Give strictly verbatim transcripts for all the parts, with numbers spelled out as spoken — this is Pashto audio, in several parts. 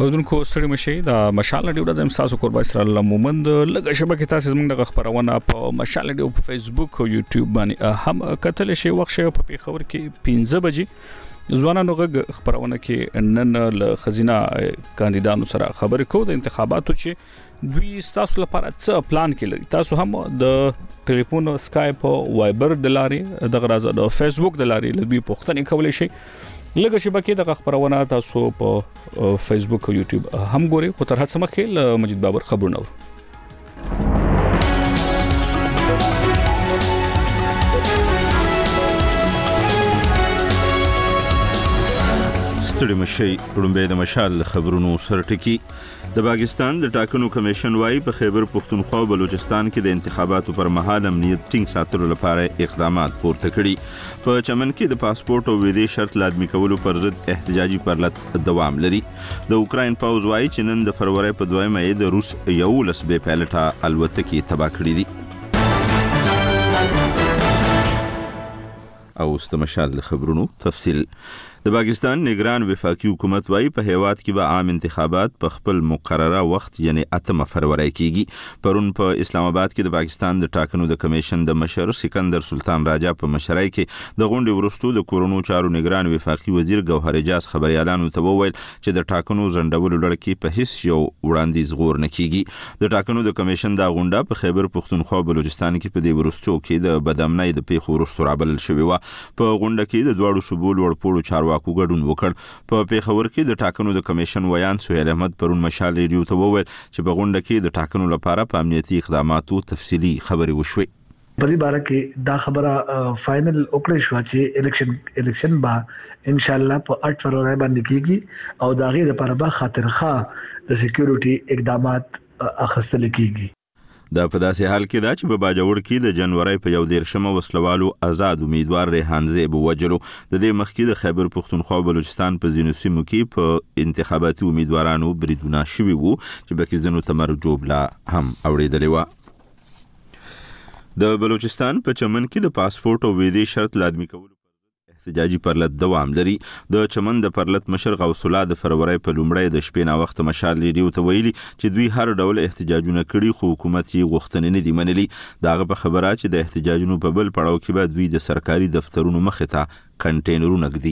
اودونکو ستړي مشي د مشال ډیو د تاسو قربای سره الله مومند لږه شبکه تاسو زموږ د خبرونه په مشال ډیو په فیسبوک او یوټیوب باندې هم کتل شي وخت شي په پیښور کې پنځه بجې ځوانانو غږ خبرونه کې نن ل خزینه کاندیدانو سره خبرې کوو د انتخاباتو چې دوی تاسو لپاره څه پلان کې لري. تاسو هم د ټلیفون سکایپ او وایبر د لارې د غرازه د فیسبوک د لارې لبي پوښتنه کولای شي. لږه شبکه د خبرونه تاسو په فیسبوک او یوټیوب هم ګوري. خو تر هڅه مخې مجید بابر خبرونه ستړي مشي رومبه د مشال خبرونو سرټکی. د پاکستان د ټاکنو کمیشن وايي په خیبر پختونخوا او بلوچستان کې د انتخاباتو پر مهال امنیت ټینګ ساتلو لپاره اقدامات پورته کړي. په چمن کې د پاسپورت او ویزې شرط لازمي کولو پر ضد احتجاجي پرلط دوام لري. د اوکراین پوځ وايي چې نن د فروری په دویمه یې د روس یولس بې پایلټه الوتکې تباه کړې دي. او استمشال خبرونو تفصیل. د پاکستان نگران وفاقي حکومت وايي په هیواد کې به عام انتخابات په خپل مقرره وخت یعنی اتمه فروری کېږي. پرون په اسلام آباد کې د پاکستان د ټاکنو د کمیشن د مشر سکندر سلطان راجا په مشرۍ کې د غونډې وروسته د کورونو چارو نگران وفاقي وزیر ګوهر اجاز خبريالانو ته وویل چې د ټاکنو ځنډولو لړ کې په هیڅ یو وړاندیز غور نه کیږي. د ټاکنو د کمیشن د غونډه په خیبر پختونخوا او بلوچستان کې په دې وروستو کې د بدامنۍ د پیښو وروسته رابلل شوې و. په غونډه کې د دوړو شبول ورپوړو چارواکو ګډون وکړ. په پیښور کې د ټاکنو د کمیشن ویان سهیل احمد پرون مشال ریډیو ته وویل چې په غونډه کې د ټاکنو لپاره په امنیتي اقداماتو تفصیلي خبرې وشوي. په دې باره کې دا خبره فائنل وکړې شو چې الیکشن الیکشن با ان شاء الله په اټ فروری باندې کیږي او دا غي لپاره به خاطرخواه د سکیورټي اقدامات اخیستل کیږي. دا په داسې حال کې دا چې په باجوړ کې د جنوري په یو دیرشمه وسلوالو آزاد امیدوار ریحان زیب وجلو. د دې مخکې د خیبر پختونخوا او بلوچستان په ځینو سیمو کې په انتخاباتي امیدوارانو بریدونه شوي وو چې پکې ځینو ته مرګ جوړه هم اورېدلې وه. د بلوچستان په چمن کې د پاسپورت او ویزې شرط لازمي کولو احتجاجي پرلط دوام لري. د چمن د پرلط مشر غوث الله د فروری په لومړی د شپې نا وخت مشال ریډیو ته ویلي چې دوی هر ډول احتجاجونه کړي خو حکومت یې غوښتنې نه دي منلي. داغه په خبره چې د احتجاجونو په بل پړاو کې به دوی د سرکاري دفترونو مخې ته کنټینرونه ږدي.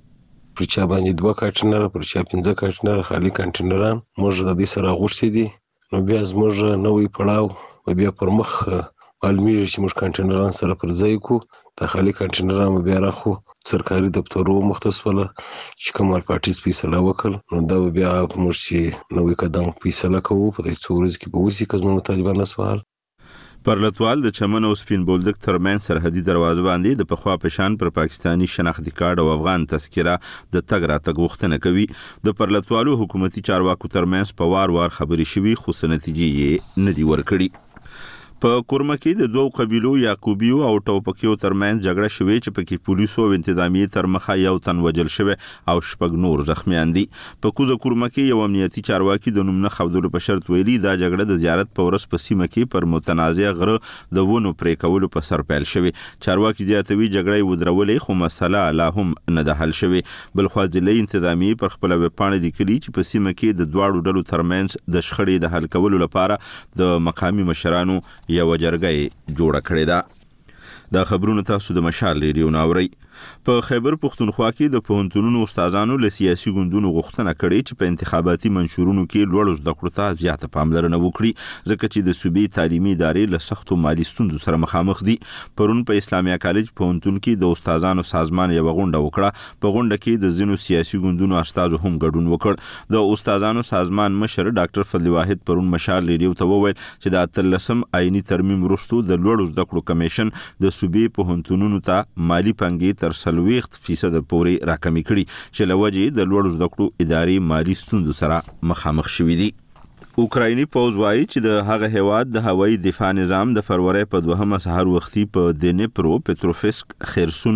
پر چا باندې دوه کانټینر پر چا پنځه کانټینر خالي کانټینران موږ د دې سره غوښتي دي. نو بیا زموږ نوې پړاو بیا پر مخ معلومیږي چې موږ کانټینران سره پر ځای کو د خالي کانټینران بیا راخو سرکاري دفترو مختص ولا چې کومه پارټیز فیصله وکړ نو دا بیا موږ چې نوې قدم فیصله کوو په دې څو ورځې کې به وسی کوم طالبان سوال. پرلطوال د چمن او سپین بولدک ترمن سرحدي دروازه باندې د پخوا پشان پر پاکستانی شناختی کارت او افغان تذکره د تګ راتګ غوښتنه کوي. د پرلطوالو حکومتي چارواکو ترمن په وار وار خبري شوي خو نتیجې نه دی ورکړي. په کورمه کې د دوو قبیلو یعقوبیو او ټوپکیو ترمن جګړه شوې چې پکې پولیسو او انتظامیه تر مخه یو تن وجل شوی او شپږ نور زخمیان دي. په کوزه کورمه کې یو امنیتي چارواکي د نوم نه خودلو په شرط ویلي دا جګړه د زیارت په ورځ په سیمه کې پر متنازع غره د ونو پرې کولو په سر پیل شوی. چارواکي زیاتوي جګړه ودرولې خو مسله لا هم نه ده حل شوی. بل خو ځلې انتظامیه پر خپل وپاڼه لیکلي چې په سیمه کې د دواړو ډلو ترمنځ د شخړې د حل کولو لپاره د مقامي مشرانو یو جرګه جوړه کړې ده. دا خبرونه تاسو د مشال ریډیو ناوري. په خیبر پختونخوا کې د پوهنتونونو استادانو له سیاسي ګوندونو غوښتنه کړې چې په انتخاباتي منشورونو کې لوړو زده کړو ته زیاته پاملرنه وکړي ځکه چې د صوبې تعلیمي ادارې له سختو مالي ستونزو سره مخامخ دي. پرون په اسلامیا کالج پوهنتون کې د استادانو سازمان یو غونډه وکړه. په غونډه کې د ځینو سیاسي ګوندونو استادو هم ګډون وکړ. د استادانو سازمان مشر ډاکټر فضل واحد پرون مشال ریډیو ته وویل چې د اتلسم آئینی ترمیم وروسته د لوړو زده کړو کمیشن د صوبې پوهنتونونو ته مالی پنګې تر سلويخت فیصد پورې راکمې کړي چې لوجې د لوړو زده کړو ادارې مالی ستونزو سره مخامخ شوي دي. اوکرایني پوځ وايي چې د هغه هیواد د هوایي دفاع نظام د فروری په دوهمه سحر وختي په دنیپرو پټروفسک خرسون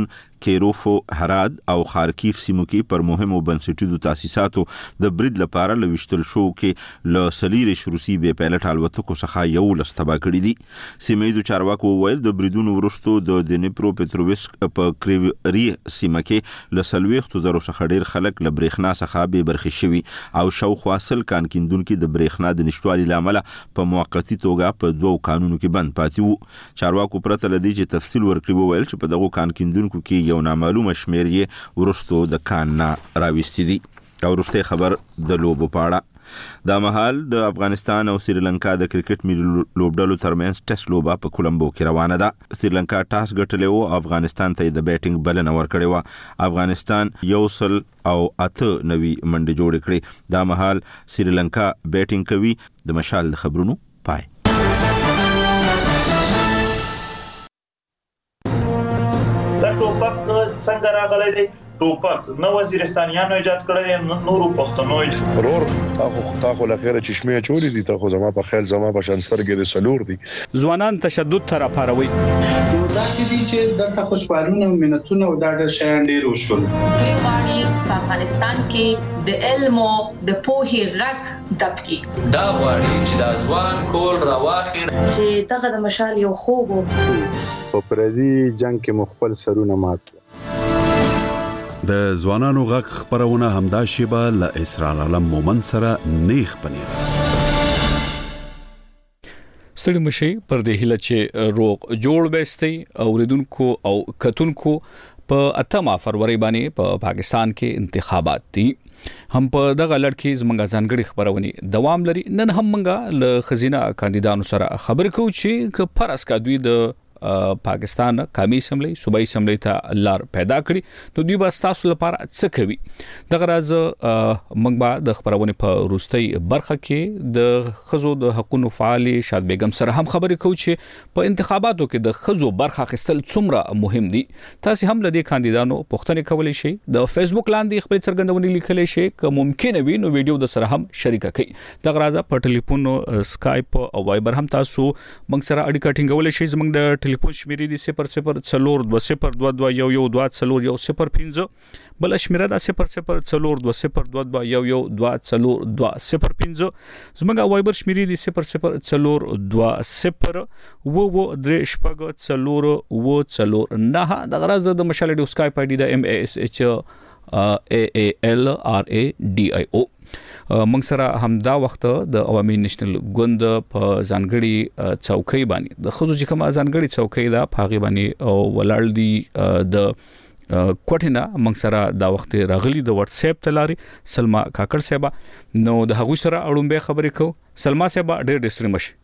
کیروف هرات او خارکیف سیمو کې پر مهمو بنسټیزو تاسیساتو د برید لپاره لويشتل شو کې ل سلیریش روسي به پایلټ الوتکو څخه یو لستبا کړی دي سیمې چارواکو وویل د بریدونو ورستو د دنیپرو پټرووسک په کریوری سیمه کې ل سلويختو زرو څخه ډیر خلک ل برېښنا څخه به برخي شوي او شاوخوا سل کان کیندونکو د برېښنا د نشټوالي لامل په موقتی توګه په دوو قانونو کې بند پاتې وو چارواکو پرته لدی چې تفصیل ورکړي وویل چې په دغه کان کیندونکو کې یو نامعلومه شمیر یې ورستو د کان نه راوستي دي او ورسته خبر د لوبو پاړه دا مهال د افغانستان او سریلانکا د کرکټ ملي لوبډلو ترمنځ ټیسټ لوبه په کولمبو کې روانه ده سریلانکا ټاس ګټلی او افغانستان ته د بیټینګ بلنه ورکړې و افغانستان یو سل او اته نوي منډې جوړ کړې دا مهال سریلانکا بیټینګ کوي د مشال خبرونو پای دا ټوپک څنګه راغلی دی ټوپک نو وزیرستانیانو ایجاد کړی نورو پښتنو ورور تاسو تاسو لخيره چشمه چوری دي تاسو زما په خیال زما په شان سترګې د سلور دي ځوانان تشدد تر پاروي دا چې دي چې دلته خوشبالونه او مننتونه او دا د شیان ډیر وشول کې واړي په افغانستان کې د علم او د پوهې غږ دبکی دا واړي چې د ځوان کول راواخیر چې دغه د مشال یو خوب په پردي جنگ کې مخبل سرونه مات د ځوانانو غږ خبرونه همدا شیبه ل اسرار علم مومن سره نیخ پنیر ستړي مشي پر دې هله چې روغ جوړ بهستي اوریدونکو او کتونکو په اتمه فروری باندې په پا پاکستان کې انتخابات دي هم په دغه لړ کې زمونږ ځانګړي خبرونه دوام لري نن هم مونږه ل خزینه کاندیدانو سره خبر کوو چې ک فرض کا دوی د پاکستان قومي اسمبلی صوبایي اسمبلی ته لار پیدا کړی نو دوی به تاسو لپاره څه کوي دغه راز موږ به د خبرونه په روستي برخه کې د خزو د حقوقو فعال شاد بیگم سره هم خبرې کوو چې په انتخاباتو کې د خزو برخه اخیستل څومره مهم دي تاسو هم لدی کاندیدانو پوښتنه کولای شئ د فیسبوک لاندې خپل څرګندونې لیکلی شئ که ممکن وي نو ویډیو د سره هم شریک کړئ دغه راز په ټلیفون سکایپ او وایبر هم تاسو موږ سره اړیکه ټینګولای شئ زموږ د ټلیفون شمیرې دي صفر صفر څلور دوه صفر دوه دوه یو یو دوه څلور یو صفر پنځه بل شمیره ده صفر صفر څلور دوه صفر دوه دوه یو یو دوه څلور دوه صفر پنځه زموږ وایبر شمیرې دي صفر صفر څلور دوه صفر و و درې شپږ څلور و څلور نه د غرض د مشال ډیو سکایپ آی ډی د ام ای اس ایچ ا ای ال ار ای ډی آی او موږ سره همدا وخت د عوامي نېشنل ګوند په ځانګړي چوکۍ باندې د خصوصي کومه ځانګړي چوکۍ دا پاغي باندې ولړ دي د کوټینا موږ سره دا وخت راغلي د واتس اپ تلاري سلمہ کاکړ صاحب نو د هغوی سره اړومبه خبرې کو سلمہ صاحب ډېر ډېر ستړي مشي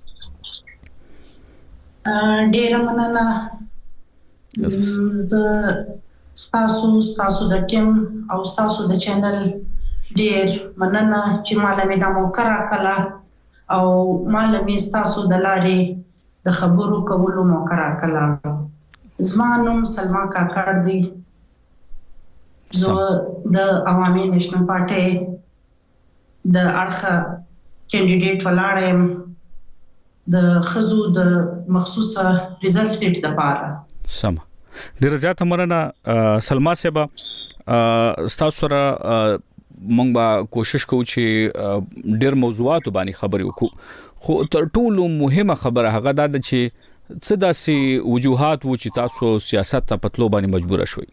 ډېر مننه ز تاسو تاسو د ټیم او تاسو د چینل ډېر مننه چې مالمي د موقع راکړه او مالمي تاسو د لارې د خبرو کولو موقع راکړه زما نوم سلمہ کاکړ دی زه د عوامي نېشنل پارټي د اړخه کینډیډیټ ولاړم د خزو د مخصوصه ریزرو سیټ د پاره سم ډیر زیات مننه سلمہ صاحب تاسو سره مونږ به کوشش کوو چې ډېر موضوعات باندې خبرې وکړو خو تر ټولو مهمه خبره هغه ده چې څه داسې وجوهات وو چې تاسو سیاست ته پتلو باندې مجبور شوي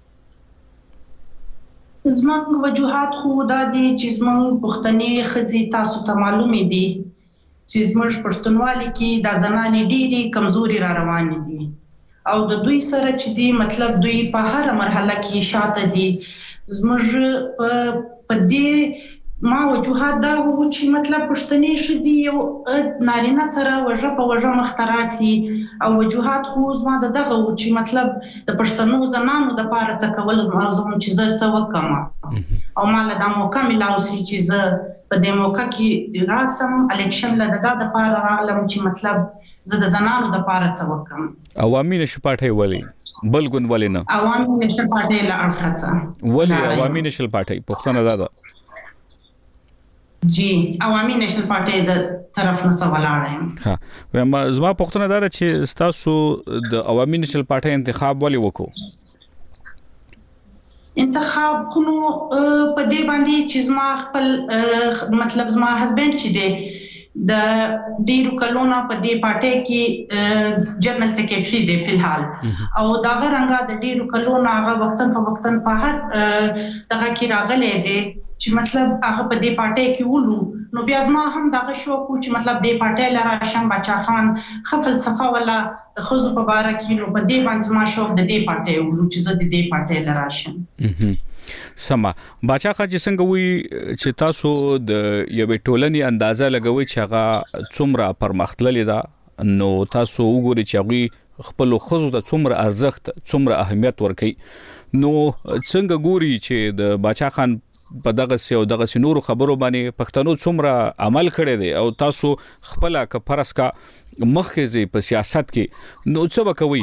زموږ وجوهات خو دا دي چې زموږ پښتني خزي تاسو ته معلومې دي چې زموږ پښتونوالي کې د زنانې ډېری کمزوري را روانې دي او د دوی سره چې دي مطلب دوی په هر مرحله کې شاته دي زموږ په پدې ما وجوهات دا وو چې مطلب پښتني شذي یو نارینه سره وجه په وجه مختراسي او وجوهات خو زما دغه وو چې مطلب د پښتنو زنانو د پاره څه کول موضوع چې زه څه وکم او مال د موقع ملاوي چې زه په دې موقع کې راسم الیکشن له دغه د پاره عالم چې مطلب زه د زنانو د پاره څه وکم عوامي نشو پارټي ولي بلګون ولي نه عوامي نشو پارټي لا اړخصه ولي عوامي نشو پارټي پښتنه ده جی عوامي نېشنل پارټي د طرف نه سوالاره ها زما پښتنه ده چې تاسو د عوامي نېشنل پارټي انتخاب ولې وکړو انتخاب خو نو په دې باندې چې زما خپل مطلب زما هسبند چې دی د ډیرو کلونو په دې پارټي کې جنرال سیکریټري دی فلحال او دا غرانګه د ډیرو کلونو هغه وختن په وختن په هر دغه کې راغلي دی چې مطلب هغه په دې پارټي کې ولو نو بیا زما هم دغه شوق چې مطلب دې پارټي لاره شم بچا خان خپل صفه ولا د خزو په باره کې نو په دې باندې زما شوق د دې پارټي ولو چې زه د دې پارټي لاره شم. سما باچا خا چې څنګه وي چې تاسو د یوې ټولنې اندازه لګوي چې هغه څومره پرمختللې ده نو تاسو وګورئ چې هغه خپل خزو ته څومره ارزښت څومره اهمیت ورکوي نو څنګه ګوري چې د باچا خان په دغه سیو دغه سينورو خبرو باندې پښتنو څومره عمل کړی دی او تاسو خپل ک فرض کا مخکې په سیاست کې نو څه وکوي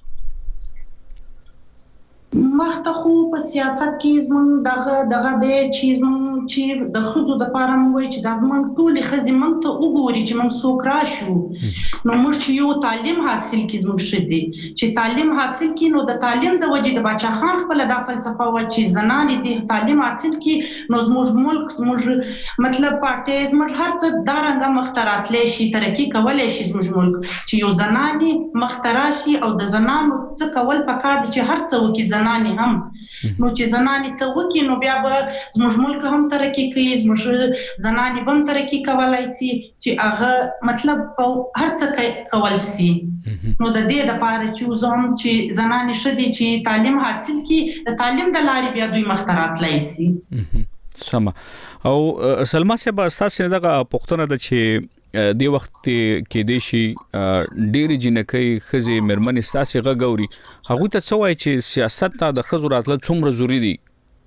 مخته خو په سیاست کې زمون دغه دغه د چیز مون چې د خزو د پاره موي چې د زمون ټول خزي مونږ ته وګوري چې مونږ څوک راشو نو موږ چې یو تعلیم حاصل کی زموږ شدي چې تعلیم حاصل کی نو د تعلیم د وجې د باچا خان خپل د فلسفه و چې زنانې د تعلیم حاصل کی نو زموږ ملک زموږ مطلب پارټي زموږ هر څه دارنګه مخترات لې شي ترقی کولای شي زموږ ملک چې یو زنانې مختراشي او د زنانو څه کول پکار دي چې هر څه وکي زنانې هم نو چې زنانې څه وکي نو بیا به زموږ ملک هم ترقی کوي زموږ زنانې هم ترقی کولای شي چې هغه مطلب هر څه کول شي نو د دې د پاره چې زوم چې زنانې شدي چې تعلیم حاصل کی د تعلیم د لارې بیا دوی مخترات لای شي. سم او سلمہ صاحب تاسو دغه پښتنه د چې دی وخت کې د شي ډېری جنکې خزي مرمنې ساسي غغوري هغه ته څه وایي چې سیاست ته د خزو راتله څومره ضروری دي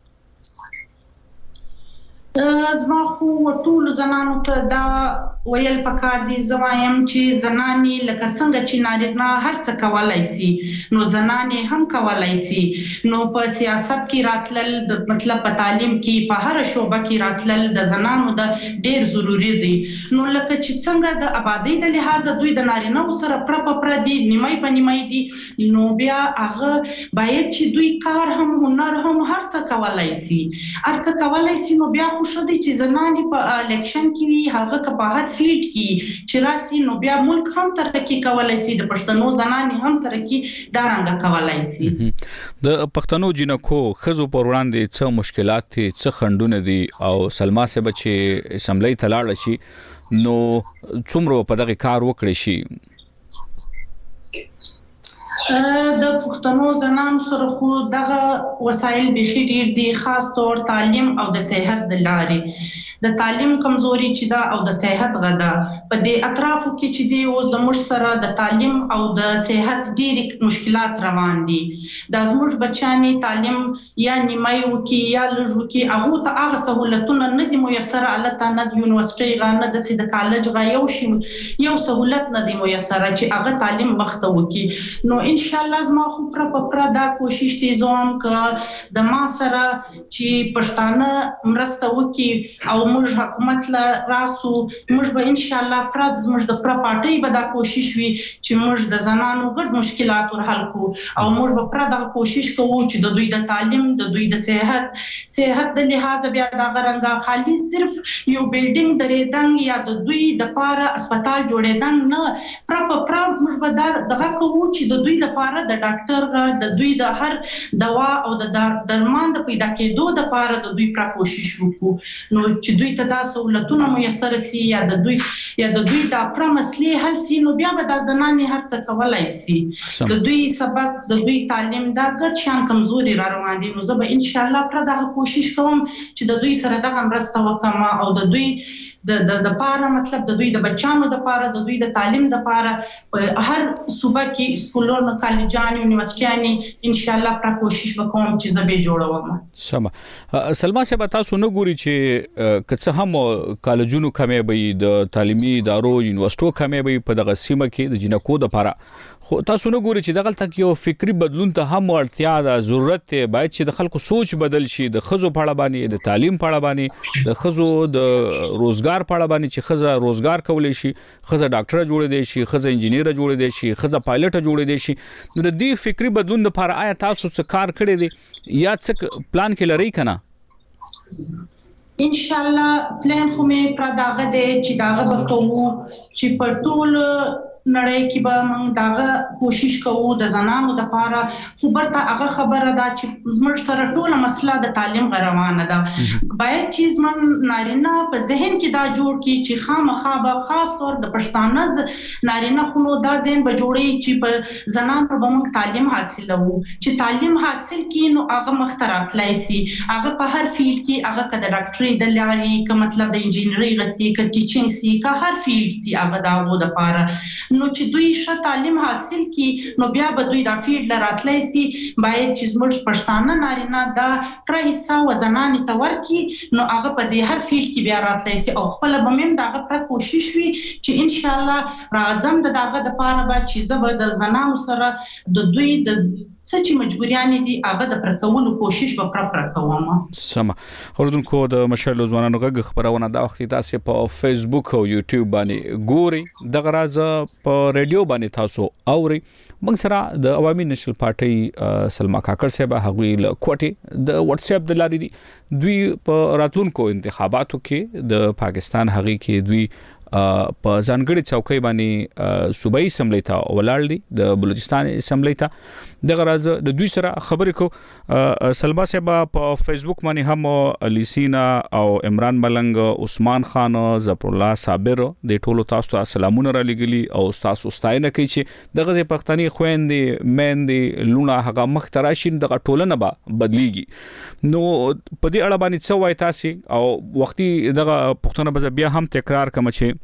زما خو ټول زنانو ته دا ویل پکار دي زوایم چې زنانې لکه څنګه چې نارینه هر څه کولای شي نو زنانې هم کولای شي نو په سیاست کې راتلل د مطلب په تعلیم کې په هر شوبه کې راتلل د زنانو د ډېر ضروری دي نو لکه چې څنګه د آبادی د لحاظ دوی د نارینه سره پر پر دي نیمای په نیمای دي نو بیا هغه باید چې دوی کار هم هنر هم هر څه کولای شي هر څه کولای شي نو بیا خوشو دي چې زنانې په الیکشن کې وي هغه که په هر فیلډ کې چې راسي نو بیا ملک هم ترقی کولای شي د پښتنو زنانې هم ترقی دارنګه کولای شي. د پښتنو جنکو خزو پر وړاندې څه مشکلات دي څه خندونه دي او سلمہ صاحب چې اسمبلی ته لاړ شي نو څومره په دغه کار وکړي شي د پښتنو زنانو سره خو دغه وسایل به ډیر دي خاص طور تعلیم او د صحت د لارې د تعلیم کمزوري چې دا او د صحت غدا په دې اطرافو کې چې دی اوس د مش سره د تعلیم او د صحت ډیر مشکلات روان دي د زموږ بچانی تعلیم یا نیمای وکي یا لږ وکي هغه ته هغه سہولتونه نه دي میسر الته نه د یونیورسيټي غا نه د سید کالج غا یو شی یو سہولت نه دي میسر چې هغه تعلیم وخت وکي نو ان شاء الله زما خو پر پر دا کوشش دي زوم ک د ما سره چې پښتانه مرسته وکي او موږ حکومت لا راسو موږ به ان شاء الله پر موږ د پر پارټي به دا کوشش وي چې موږ د زنانو ګډ مشکلات ور حل کو او موږ به پر دا کوشش کوو چې د دوی د تعلیم د دوی د صحت صحت د لحاظ بیا دا غرنګا خالی صرف یو بلډینګ درېدنګ یا د دوی د پاره هسپتال جوړېدنګ نه پر پر موږ به دا دغه کوو چې د دوی د پاره د ډاکټر غا د دوی د هر دوا او د درمان د پیدا کېدو د پاره د دوی پر کوشش وکړو نو چې دوی ته دا سہولتونه میسر سي یا د دوی یا د دوی د پر مسلې حل سي نو بیا به د زنانې هر څه کولای سي د دوی سبق د دوی تعلیم دا ګټ شان کمزوري را روان دي نو زه به ان شاء الله پر دا کوشش کوم چې د دوی سره د مرسته وکم او د دوی د د د پاره مطلب د دوی د بچانو د پاره د دوی د تعلیم د پاره په هر صوبه کې سکولونو کالجان یونیورسيټي ان شاء الله پر کوشش وکوم چې زه به جوړوم. سم سلمہ صاحب تاسو نو ګوري چې که څه هم کالجونو کمې به د تعلیمي ادارو یونیورسيټو کمې به په دغه سیمه کې د جنکو د لپاره خو تاسو نه ګوري چې دغه تک یو فکری بدلون ته هم اړتیا ده ضرورت ته باید چې د خلکو سوچ بدل شي د خزو په اړه باندې د تعلیم په اړه باندې د خزو د روزګار په اړه باندې چې خزه روزګار کولای شي خزه ډاکټر جوړ دی شي خزه انجینیر جوړ دی شي خزه پایلټ جوړ دی شي نو د دې فکری بدلون لپاره آیا تاسو څه کار کړی دی یا څه پلان کې لري کنه ان شاء الله پلان خو مې پر داغه دی چې داغه وکړو چې په ټول نړۍ کې به موږ داغه کوشش کوو د زنانو د لپاره خو برته هغه خبره ده چې زموږ سره ټول مسله د تعلیم غروانه ده باید چې زموږ نارینه په ذهن کې دا جوړ کی چې خامخا به خاص طور د پښتانه نارینه خو نو دا ذهن به جوړي چې په زنانو به موږ تعلیم حاصلو چې تعلیم حاصل کړي نو هغه مخترات لایسي هغه په هر فیلډ کې هغه کده ډاکټري د لاري که مطلب د انجینری غسي که ټیچینګ سي که هر فیلډ سي هغه داغو د لپاره نو چې دوی ښه تعلیم حاصل کی نو بیا به دوی د فیلډ لراتلی سي باید چې زموږ پښتانه نارینه دا تر حصہ وزنانې ته ورکي نو هغه په دې هر فیلډ کې بیا راتلی سي او خپل به مم دغه پر کوشش وي چې ان شاء الله راځم د دغه د پاره به چې زبر د زنانو سره د دوی د څه چې مجبوریان دي هغه د پرکولو کوشش به پر پر کوم سم اوردونکو د مشال ځوانانو غږ خبرونه دا وخت تاسو په فیسبوک او یوټیوب باندې ګوري دغه راز په ریډیو باندې تاسو اوري موږ سره د عوامي نېشنل پارټي سلما کاکړ صاحب هغوی له کوټي د واتس اپ د لارې دي دوی په راتلونکو انتخاباتو کې د پاکستان هغوی کې دوی په ځانګړي چوکۍ باندې صوبایي اسمبلی ته ولاړ دي د بلوچستان اسمبلی ته دغه راز د دوی سره خبرې کو سلما صاحب په فیسبوک باندې هم لیسینا او عمران ملنګ عثمان خان ظفر الله صابر د ټولو تاسو ته سلامونه را لګلی او تاسو ستاینه کوي چې دغه پښتني خويندې مېندې لونه هغه مخ تراشین دغه ټولنه به بدلیږي نو په دې اړه باندې څه وایي تاسو او وختي دغه پښتنه به بیا هم تکرار کوم چې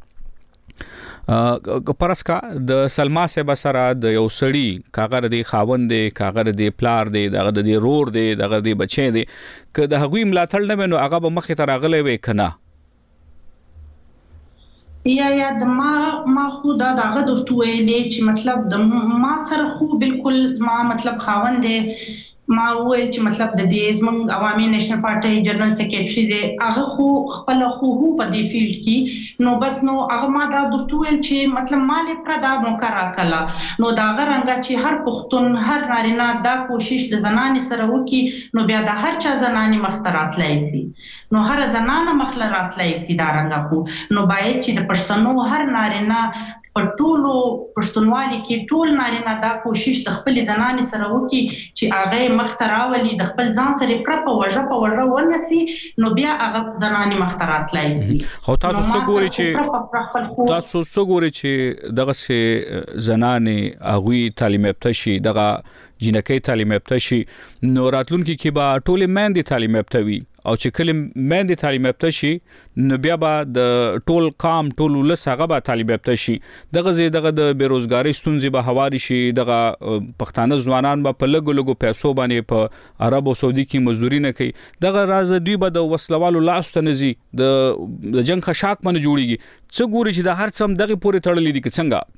پرسکا د سلما صاحب سره د یو سړی کاغر دی خاوند دی کاغر دی پلار دی دغه دی رور دی دغه دی بچی دی که د هغوی ملاتړ نه نو هغه به مخې ته راغلی وي کنه یا یا د ما ما خو دا دغه درته ویلې چې مطلب د ما سره خو بالکل ما مطلب خاوند دی ما ویل چې مطلب د دې زمونږ عوامي نېشنل پارټي جنرال سیکریټري دی هغه خو خپل خو هو په دې فیلډ کې نو بس نو هغه ما دا درته ویل چې مطلب مال پر دا موقع کلا نو دا غرنګ چې هر پښتون هر نارینه دا کوشش د زنانې سره وکي نو بیا د هر چا زنانې مخترات لایسي نو هر زنانه مخلرات لایسي دا رنګ خو نو باید چې د پښتنو هر نارینه په ټولو پښتونوالي کې ټول نارینه دا کوشش د خپل زنانې سره وکي چې هغه مختراولي د خپل ځان سره پر په وجه په وجه ورنسي نو بیا هغه زنانې مخترات لایسي خو تاسو څه ګوري چې تاسو څه ګوري چې دغه سه زنانې هغه تعلیم یافته شي دغه جنکې تعلیم یافته شي نو راتلونکي کې به ټول مېندې تعلیم یافته وي او چې کله مېندې تعلیم یافته شي نو بیا به د ټول قام ټول ولس هغه به تعلیم یافته شي دغه زی دغه د بیروزګاری ستونزې به هواري شي دغه پښتانه ځوانان به په لګو لګو پیسو باندې په عرب او سعودي کې مزدوري نه کوي دغه راز دوی به د وسلوالو لاس ته نزي د جنگ خشاک باندې جوړيږي څه ګوري چې د هر څم دغه پورې تړلې دي که څنګه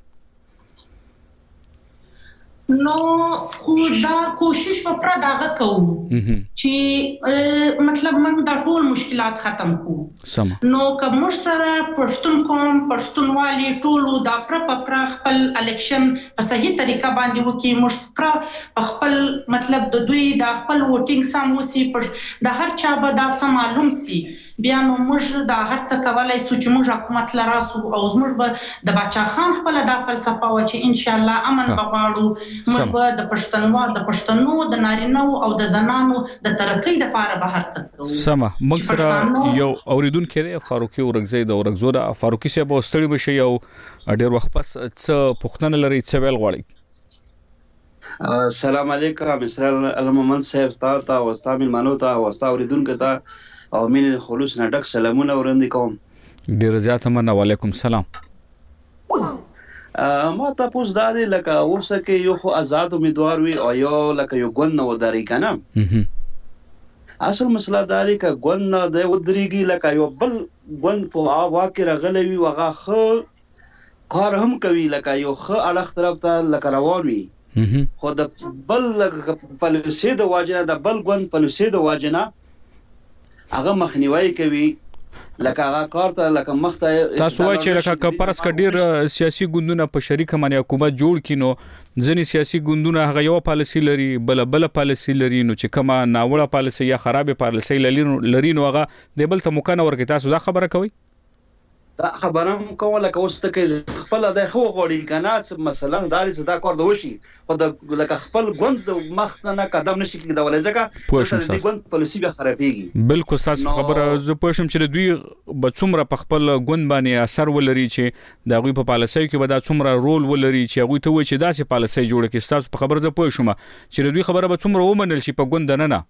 نو خو دا کوشش په پر داغه کوو چې مطلب موږ دا ټول مشکلات ختم کوو نو که موږ سره پښتون قوم پښتونوالي ټول دا پر پر خپل الیکشن په صحیح طریقه باندې وکي موږ پر خپل مطلب د دوی د خپل ووټینګ سموسي پر د هر چا به دا څه معلوم سي بیا نو موږ دا هر څه کولای سو چې موږ حکومت لراسو او موږ به د باچا خان خپل د فلسفه و چې ان شاء الله امن بغواړو موږ به د پښتنو د پښتنو د نارینه او د زنانو د ترقۍ لپاره به هر څه کوو سمه موږ سره یو اوریدونکو دی فاروقي ورغزي د ورغزو د فاروقي صاحب واستړي بشي یو ډېر وخت پس څه پښتنه لري څه ویل غواړي السلام علیکم اسرائیل علممن صاحب تاسو او تاسو ملمنو ته او تاسو اوریدونکو ته او مين خلوص نه ډک سلامونه وړاندې کوم ډیر زیاته مننه وعلیکم سلام ما تاسو دا دی لکه اوسه کې یو خو آزاد امیدوار وي او یو لکه یو ګوند نو داري کنه اصل مسله دا لري ک ګوند د ودرېږي لکه یو بل ګوند په واقع راغلی وي وغه خو کار هم کوي لکه یو خو اړخ طرف ته لکه روان وي خو د بل پالیسي د واجنه د بل ګوند پالیسي د واجنه هغه مخنیوي کوي لکه هغه کار ته لکه مخته تاسو وایي چې لکه کپرس کډیر سیاسي ګوندونه په شریک باندې حکومت جوړ کینو ځنی سیاسي ګوندونه هغه یو پالیسي لري بل بل پالیسي لري نو چې کومه ناوړه پالیسي یا خراب پالیسي لري نو هغه د بل ته مکان ورکې تاسو دا خبره کوي دا خبره کوم لکه اوس ته کې خپل د خو غوړي کنه مثلا داري صدا کار دوشي خو د لکه خپل ګوند مخته نه قدم نشي کېدای ولې ځکه د ګوند پالیسي به خرابېږي بالکل تاسو خبره زه پوښم چې دوی به څومره په خپل ګوند باندې اثر ولري چې دا غوي په پالیسي کې به دا څومره رول ولري چې غوي ته وایي چې داسې پالیسي جوړه کړي تاسو په خبره زه پوښم چې دوی خبره به څومره ومنل شي په ګوند نه نه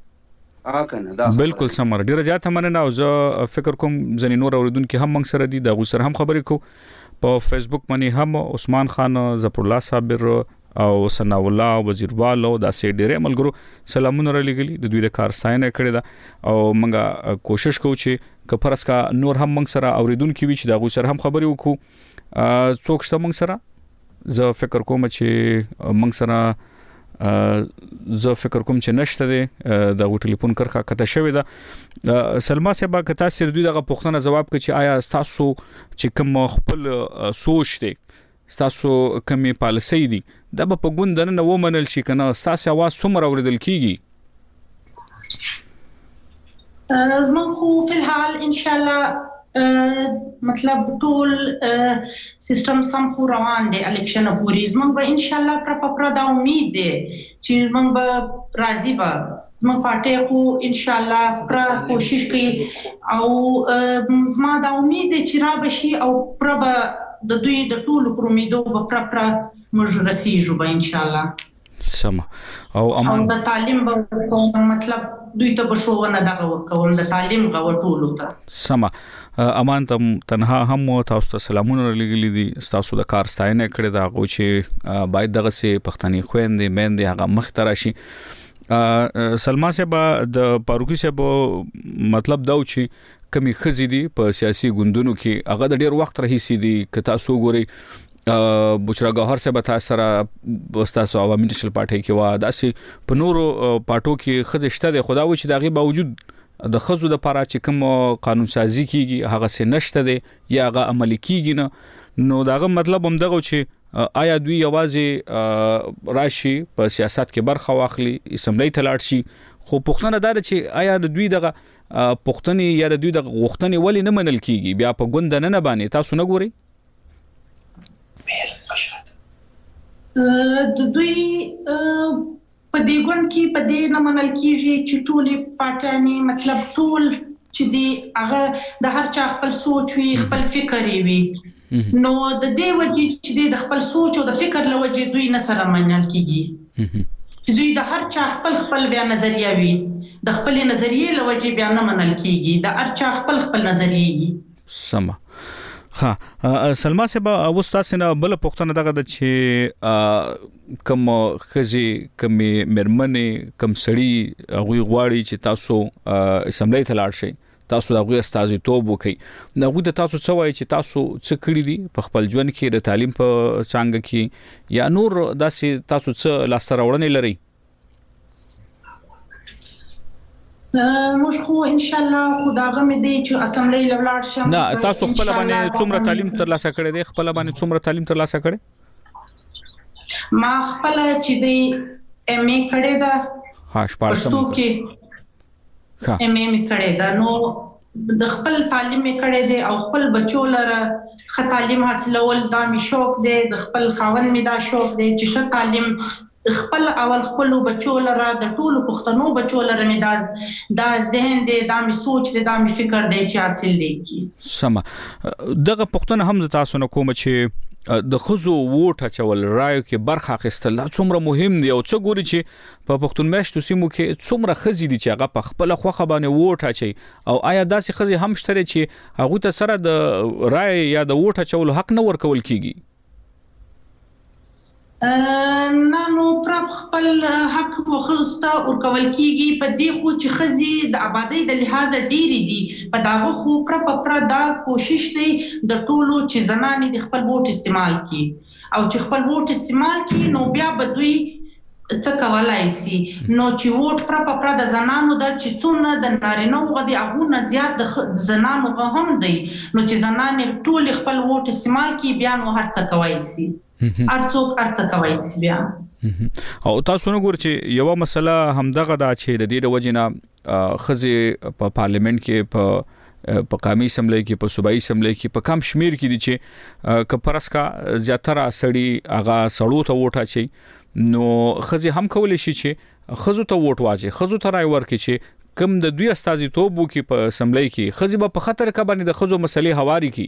بالکل سمر ډیره زیاته مننه او زه فکر کوم ځنې نور اوریدونکو هم موږ سره دي د غو سره هم خبرې کو په فیسبوک باندې هم عثمان خان ظفر الله صابر او ثنا الله وزیروالو دا سې ډیره ملګرو سلامونه را لګلی د دوی د کار ساينه کړی دا او موږ کوشش کوو چې کفرس کا نور هم موږ سره اوریدونکو وي چې د غو سره هم خبرې وکړو څوک شته موږ سره زه فکر کوم چې موږ سره زه فکر کوم چې نشته دی د ټلیفون کرخه کته شوې ده سلمہ صاحب که تاسو دوی دغه پوښتنه جواب کړئ چې آیا تاسو چې کوم خپل سوچ دی تاسو کومه پالیسي دي د په ګوند نه و منل شي کنه تاسو आवाज څومره اوریدل کیږي زمون خو په الحال ان شاء الله مطلب ټول سیستم سم خو روان دی الیکشن پورې زمون به ان شاء الله پر پر دا امید دی چې موږ به راضي به زمون پارټي خو ان شاء الله پر کوشش کوي او زما دا امید دی چې را بشي او پر د دوی د ټول پرومیدو به پر پر موږ رسیږو به ان شاء الله سم او امان د تعلیم به مطلب دوی ته بشوونه دغه ورکول د تعلیم غو ټولو ته سم امان ته تنها هم تاسو ته سلامونه لګلی دي تاسو د کار ستاینه کړی دا غو چې باید دغه سي پښتني خويندې مېندې هغه مخ تراشي سلمہ صاحب د پاروکی صاحب مطلب دا چې کمی خزي دي په سیاسي ګوندونو کې هغه د ډیر وخت رهي دي که تاسو ګوري بشرا گوهر سے بتا سره وستاسو عوامي نشل پارټي کې وا داسې په نورو پارټو کې خزشته د خدا و چې دغه باوجود د خزو د پاره چې کوم قانون سازي کیږي هغه سه نشته دی یا هغه عملی کیږي نه نو داغه مطلب هم دغه چې آیا دوی یوازې راشي په سیاست کې برخه واخلي اسمبلی ته لاړ شي خو پښتنه دا چې آیا د دوی دغه پښتني یا د دوی دغه غوښتنې ولې نه منل کیږي بیا په ګوند نه نه باندې تاسو نه ګوري د دوی په دې ګوند کې په دې نه منل کیږي چې ټول پټانی مطلب ټول چې دی هغه د هر چا خپل سوچ وي خپل فکر وي نو د دې وجې چې د خپل سوچ او د فکر لوجې دوی نه سره منل کیږي چې دوی د هر چا خپل خپل بیا نظریه وي د خپل نظریه لوجې بیا نه منل کیږي د هر چا خپل خپل نظریه سم ها سلمہ صاحب او تاسو نه بل پښتنه دغه د چې کوم خزي کوم مرمنې کوم سړی هغه غواړي چې تاسو اسمبلی ته لاړ شئ تاسو دغه استازي توب وکي نو د تاسو څه وایي چې تاسو څه کړی دي په خپل ژوند کې د تعلیم په څنګه کې یا نور داسې تاسو څه لاسته راوړنې لري موږ خو ان شاء الله خداغه مې دی چې اسمبلی لولاړ شم نه تاسو خپل باندې څومره تعلیم ترلاسه کړی دی خپل باندې څومره تعلیم ترلاسه کړی ما خپل چې دی ایم ای کړی دا ها شپږم کې ها ایم ای مې کړی دا نو د خپل تعلیم مې کړی دی او خپل بچو لره خ تعلیم حاصلول دا مې شوق دی د خپل خاوند مې دا شوق دی چې ښه تعلیم خپل اول خپل بچو لره د ټولو پښتنو بچو لره مې دا دا ذهن دی دا مې سوچ دی دا مې فکر دی چې حاصل لیکي سم دغه پښتنه هم تاسو نه کوم چې د خزو ووټ چول رائے کې برخه اخیستل څومره مهم دی او څه ګوري چې په پښتون میشتو سیمو کې څومره خزي دي چې هغه په خپل خوخه باندې ووټ اچي او آیا داسې خزي هم شته چې هغه ته سره د رائے یا د ووټ چول حق نه ورکول کیږي نه نو پر خپل حق وخصته او کول کیږي په دې خو چې خزي د آبادی د لحاظ ډیری دي په داغه خو پر پر دا کوشش دی د ټولو چې زنانې د خپل ووټ استعمال کړي او چې خپل ووټ استعمال کړي نو بیا به دوی څه کولای شي نو چې ووټ پر پر د زنانو د چې څونه د نارینه غدي هغه زیات د زنانو هم دی نو چې زنانې ټول خپل ووټ استعمال کړي بیا نو هر څه کوي شي ارڅوک ارڅ کوي سی بیا او تاسو نو ګور چې یو مسله همدغه دا چې د دې وجنه خزي په پارلیمنت کې په په قومي اسمبلی کې په صوبایي اسمبلی کې په کم شمیر کې دي چې کپرسکا زیاتره سړی هغه سړو ته ووټ اچي نو خزي هم کولای شي چې خزو ته ووټ واچي خزو ته راي ورکړي چې کم د دوی استازي توبو کې په اسمبلی کې خزي په خطر کې باندې د خزو مسلې هواري کی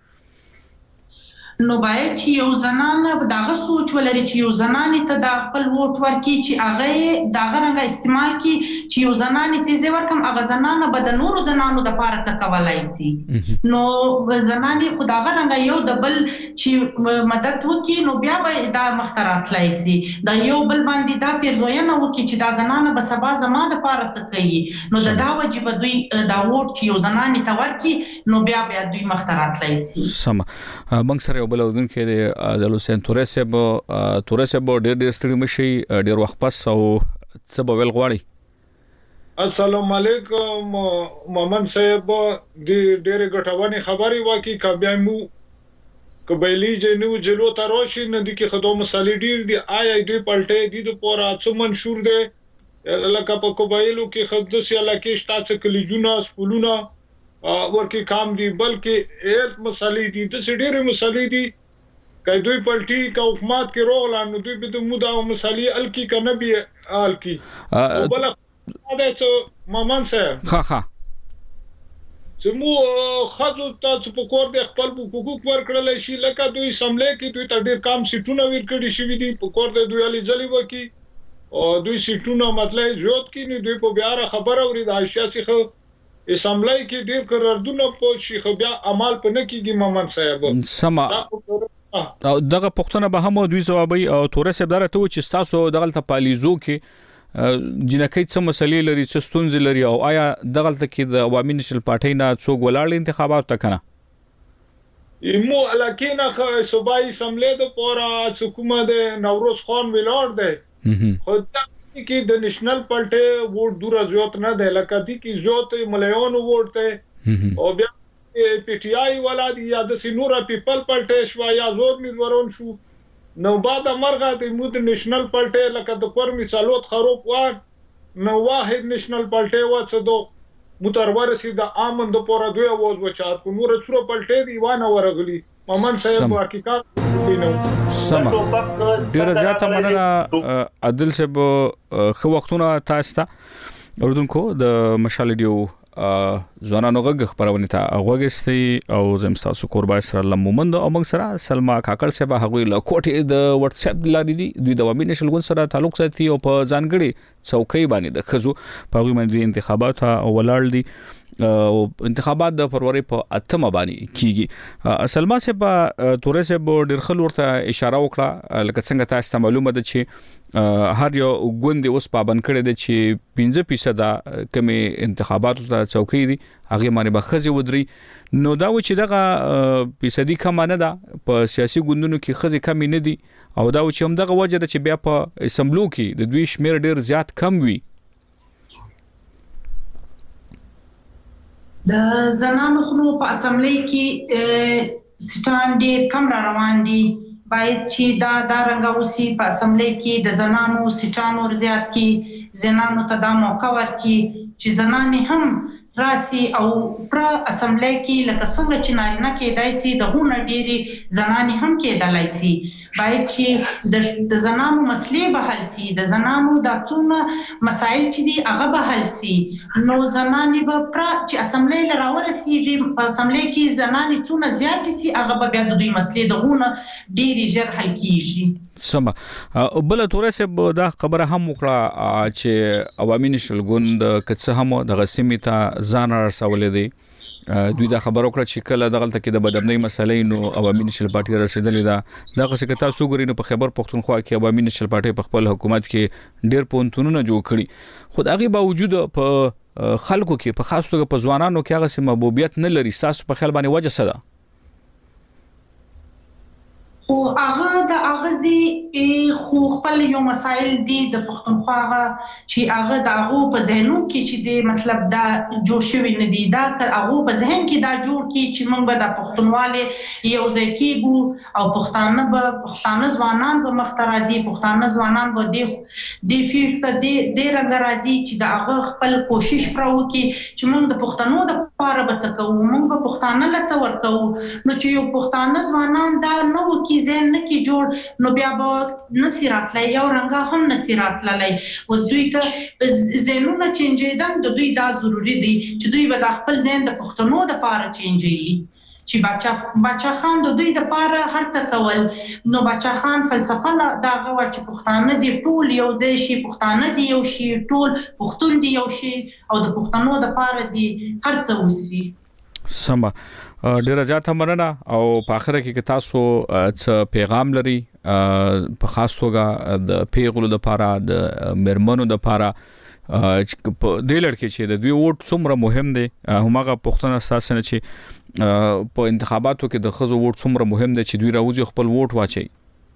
نو باید چې یو زنانه دغه سوچ ولري چې یو زنانه ته د خپل ووټ ورکړي چې هغه دغه رنګ استعمال کړي چې یو زنانه تیزه ورکم هغه زنانه به د نورو زنانو د پاره څه کولای شي نو زنانه خدای رنګ یو د بل چې مدد وکړي نو بیا به د مخترات لای شي د یو بل باندې دا پیرزوینه وکړي چې دا زنانه به سبا زما د پاره څه کوي نو د دا واجب دوی دا ووټ چې یو زنانه ته ورکړي نو بیا بیا دوی مخترات لای شي سم موږ سره بل ودون کې د لوسین تورسب تورسب ډېر ډېر ستړي مشي ډېر وخت پس او څه به ول غواړي السلام علیکم مومن صاحب د ډېر غټوانی خبري واکي کبه مو کبهلی جنو جلو تروشي ندی کې خدو مسالې ډېر دي آی دوی پلټې دي د پورا څو منشور دي لکه په کوبایلو کې خدوس یا لکه شتات کلیجونه سپولونه ورکی کام دی بلکې ایت مسالې دي د سډيره مسالې دي کای دوی پلټي کا حکومت کې روغلان دوی به د مودا مسالې الکی کنه بي الکی او بل دا چې مامان صاحب ها ها چې مو خاطر ته په کور د خپل حقوق ورکړل شي لکه دوی سملې کې دوی تر ډیر کام سیټونه ورکړي شي دي په کور د دوی علي ځلی وکی او دوی سیټونه مطلب زیات کې نه دوی په بیا خبر اوري د عائشہ خو اسمبلی کې ډیر قراردونه په شي خو بیا عمل پنه کیږي مومن صاحب سما او دغه پښتنه به هم دوی جوابي او تورسه درته و چې تاسو دغه پالیزو کې جنکې څه مسلې لري څه ستونزې لري او آیا دغه کې د عوامي نشل پارټي نه څوک ولاړ انتخابات تکنه ایمو لکه خو صوبایي اسمبلی د پورا حکومت نوروز خان ویلار دی خو کې د نېشنل پارټي ووټ دور زیات نه دی لکه دي کې زیات مليون ووټ ته او بیا پی ټی آی ولادي یا د سینورا پیپل پارټي شو یا زور میزورون شو نو بعد مرغه د مود نېشنل پارټي لکه د کور مثالوت خروب و نو واحد نېشنل پارټي و څه دو مترورسي د امن د پورا دوی اواز وچار کو نور څورو پارټي دی وانه ورغلی ممن صاحب حقیقت سم ډیر زیاته مننه عادل صاحب خو وختونه تاسو ته اوردونکو د مشال ډیو ځوانانو غږ خبرونه ته غوږستي او زم تاسو قربای سره لمومند او موږ سره سلمہ کاکړ صاحب هغه له کوټه د واتس اپ لاري دي دوی د وامي نشل ګون سره تعلق ساتي او په ځانګړي څوکۍ باندې د خزو په وی باندې انتخابات ولړ دي او انتخابات د فروری په اتمه باندې کیږي سلمہ صاحب تورسه بو ډیر خل ورته اشاره وکړه لکه څنګه تاسو ته معلومه ده چې هر یو ګوند اوس پابند کړي دي چې پنځه فیصد کمی انتخابات ته څوکۍ دي هغه باندې بخزي ودري نو دا و چې دغه فیصدي کم نه ده په سیاسي ګوندونو کې خزي کم نه دي او دا و چې هم دغه وجه ده چې بیا په اسمبلو کې د دوی شمیر ډیر زیات کم وي د زنانو خو په اسمبلی کې سټان ډیر کم را روان دي باید چې دا دا رنګ اوسي په اسمبلی کې د زنانو سټان ور زیات کې زنانو ته دا موقع ورکړي چې زنانې هم راسي او پر اسمبلی کې لکه څنګه چې نارینه کې دایسي د هونه ډيري زنانې هم کېدلای شي باید چې د زنانو مسلې به حل شي د زنانو د څونه مسایل چې دي هغه به حل شي نو زنانې به پر چې اسمبلی لراورسیږي په اسمبلی کې زنانې څونه زیات شي هغه به بیا د دوی مسلې د هونه ډيري ژر حل کیږي سم بل تورسه دا خبره هم وکړه چې عوامي نشل ګوند کڅ هم د غسیمه ته ځان رسولې دي دوی دا خبر وکړه چې کله دغلته کې د بدامنۍ مسلې نو عوامي نشل پارټي رسیدلې ده دا څه کته سو ګوري نو په خیبر پختونخوا کې عوامي نشل پارټي په خپل حکومت کې ډېر پونتونونه جوړ کړي خو هغه باوجود په خلکو کې په خاص توګه په ځوانانو کې هغه سم محبوبیت نه لري ساس په خیال باندې وجه څه ده خو هغه د اغزي خو خپل یو مسائل دي د پښتونخوا چې هغه د هغه په ذهنو کې چې د مطلب دا جوړ شوی نه دي دا تر هغه په ذهن کې دا جوړ کی چې موږ به د پښتونواله یو ځای کېګو او پښتانه به پښتانه ځوانان به مخترازي پښتانه ځوانان به د د فیلته د د رنګ راځي چې د هغه خپل کوشش پرو کې چې موږ د پښتنو د لپاره بچو موږ به پښتانه لڅ ورکو نو چې یو پښتانه ځوانان دا نو کې زین نه کی جوړ نو بیا به نصيرات لای یو رنګه هم نصيرات لای او دوی ته زینونه چینجیدم د دوی دا ضروری دي چې دوی به د خپل زین د پښتنو د پاره چینجی چې بچا بچا خان د دوی د پاره هر څه کول نو بچا خان فلسفه دا غوا چې پښتانه دی ټول یو ځای شي پښتانه دی یو شي ټول پښتون دی یو شي او د پښتنو د پاره دی هر څه وسی سم ډیره زیاته مننه او په اخره کې تاسو څه پیغام لري په خاص توګه د پیغلو لپاره د مرمنو لپاره په دې لړ کې چې د دوی ووټ څومره مهم دی همغه پښتنه اساسا چې په انتخاباتو کې د خزو ووټ څومره مهم دی چې دوی راوځي خپل ووټ واچي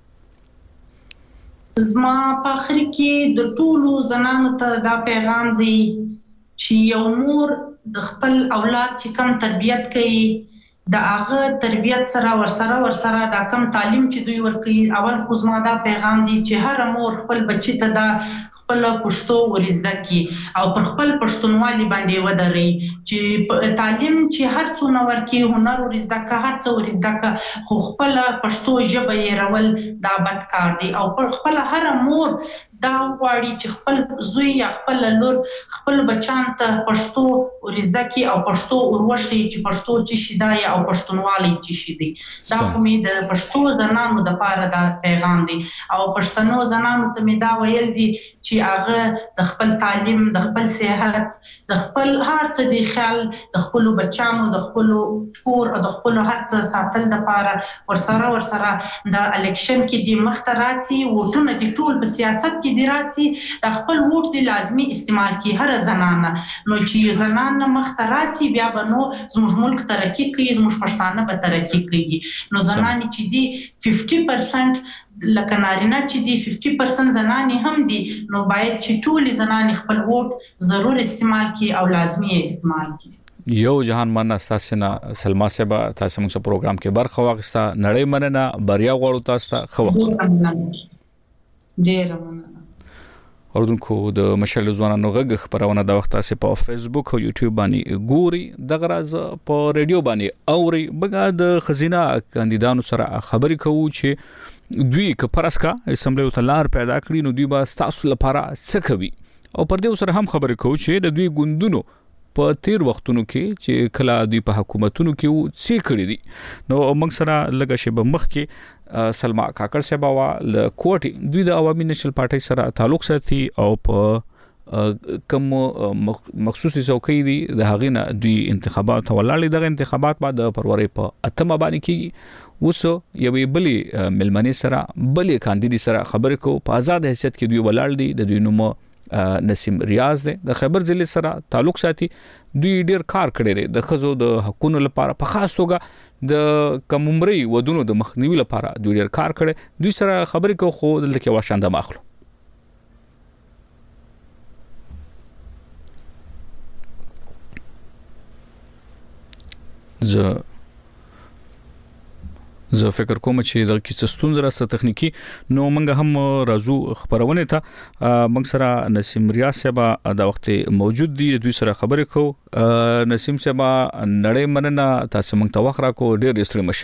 زما په اخر کې د ټولو زنانو ته دا پیغام دی چې یو مور د خپل اولاد چې کم تربيت کوي د هغه تربيت سره ورسره ورسره د کم تعلیم چې دوی ورکوي اول خو زما دا پیغام دی چې هر مور خپل بچی ته دا خپل پښتو ورزده کی او پر خپل پښتونوالي باندې ودري چې تعلیم چې هر څونه ورکی هنر ورزده کا هر څو ورزده کا خو خپل پښتو ژبه یې رول دا بد کار دی او پر خپل هر مور دا واړي چې خپل زوی یا خپل لور خپل بچان ته پښتو ورزده کی او پښتو وروشي چې پښتو چې شیدای او پښتونوالي چې شیدي دا خو می د پښتو زنانو د پاره دا پیغام دی او پښتنو زنانو ته می دا ویل دي چې هغه د خپل تعلیم د خپل صحت د خپل هر څه دی خیال د خپل بچانو د خپل کور او د خپل هر څه ساتل د پاره ورسره ورسره د الیکشن کې دی مختراسي وټونه دی ټول په سیاست کې دی راسي د خپل ووټ دی لازمی استعمال کی هر زنانه نو چې زنانه مختراسي بیا بنو زموږ ملک ترقی کوي زموږ پښتانه به ترقی کوي نو زنانه چې دی پنځه پرسنټ لکه نارینه چې دی پنځه پرسنټ زنانه هم دي نو باید چې ټول زنانه خپل ووټ ضرور استعمال کی او لازمی استعمال کی یو جهان مننه تاسو نه سلما صاحب تاسو موږ پروګرام کې برخه واخیسته نړۍ مننه بریا غواړو تاسو ته خو ډیر مننه اوردونکو د مشال ځوانانو غږ خبرونه د وخت تاسو په فیسبوک او یوټیوب باندې ګوري د غراز په ریډیو باندې اوري بګا د خزینه کاندیدانو سره خبرې کوو چې دوی ک پرسکا اسمبلی ته لار پیدا کړی نو دوی به تاسو لپاره څه کوي او پر دې سره هم خبرې کوو چې د دوی ګوندونو په تیر وختونو کې چې کله دوی په حکومتونو کې څه کړی دي نو موږ سره لږه شی به مخ کې سلما کاکړ صاحب وا ل کوټي دوی د عوامي نشل پارټي سره تعلق ساتي او په کوم مخصوصي څوکۍ دي د هغې نه دوی انتخابات ولاړې دغه انتخابات بعد د فروری په اتمه باندې کیږي وسو یوې بلې ملمنې سره بلې کاندیدي سره خبرې کو په آزاد حیثیت کې دوی ولاړ دي د دوی نوم نسیم ریاض دی د خیبر ضلع سره تعلق ساتي دوی ډیر کار کړی دی د خزو د حقوقو لپاره په خاص توګه د کممري ودونو د مخنیوي لپاره دوی ډیر کار کړی دوی سره خبرې کو خو دلته کې واشاند ماخلو زه زه فکر کوم چې د کیسستون زره ست تخنیکی نو منګه هم رازو خبرونه ته منګ سره نسیم ریاض صاحب د وخت موجود دي دوی سره خبرې کو نسیم صاحب نړۍ مننه تاسو منګ ته وخره کو ډیر ستړي مشي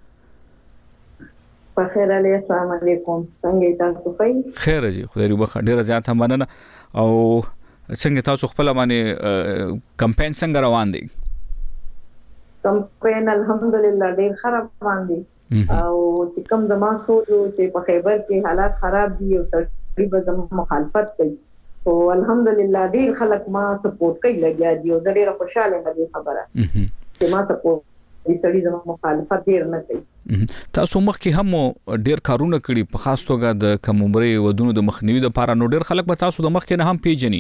په خیر علي السلام علیکم څنګه تاسو ښه خیر جی خدای دې بخ ډیر زیات مننه او څنګه تاسو خپل باندې کمپاین څنګه روان دي کمپاین الحمدلله ډیر خراب باندې او چې کوم زما سوچو چې په خیبر کې حالات خراب دي او سړي به زما مخالفت کوي او الحمدلله ډیر خلک ما سپورټ کوي لګیا دي او ډیر خوشاله دي خبره چې ما سپورټ دې سړي زما مخالفت ډیر نه کوي. تاسو مخکې هم ډیر کارونه کړي په خاص توګه د کم عمرې ودونو د مخنیوي لپاره، نو ډیر خلک به تاسو د مخکې نه هم پیژني.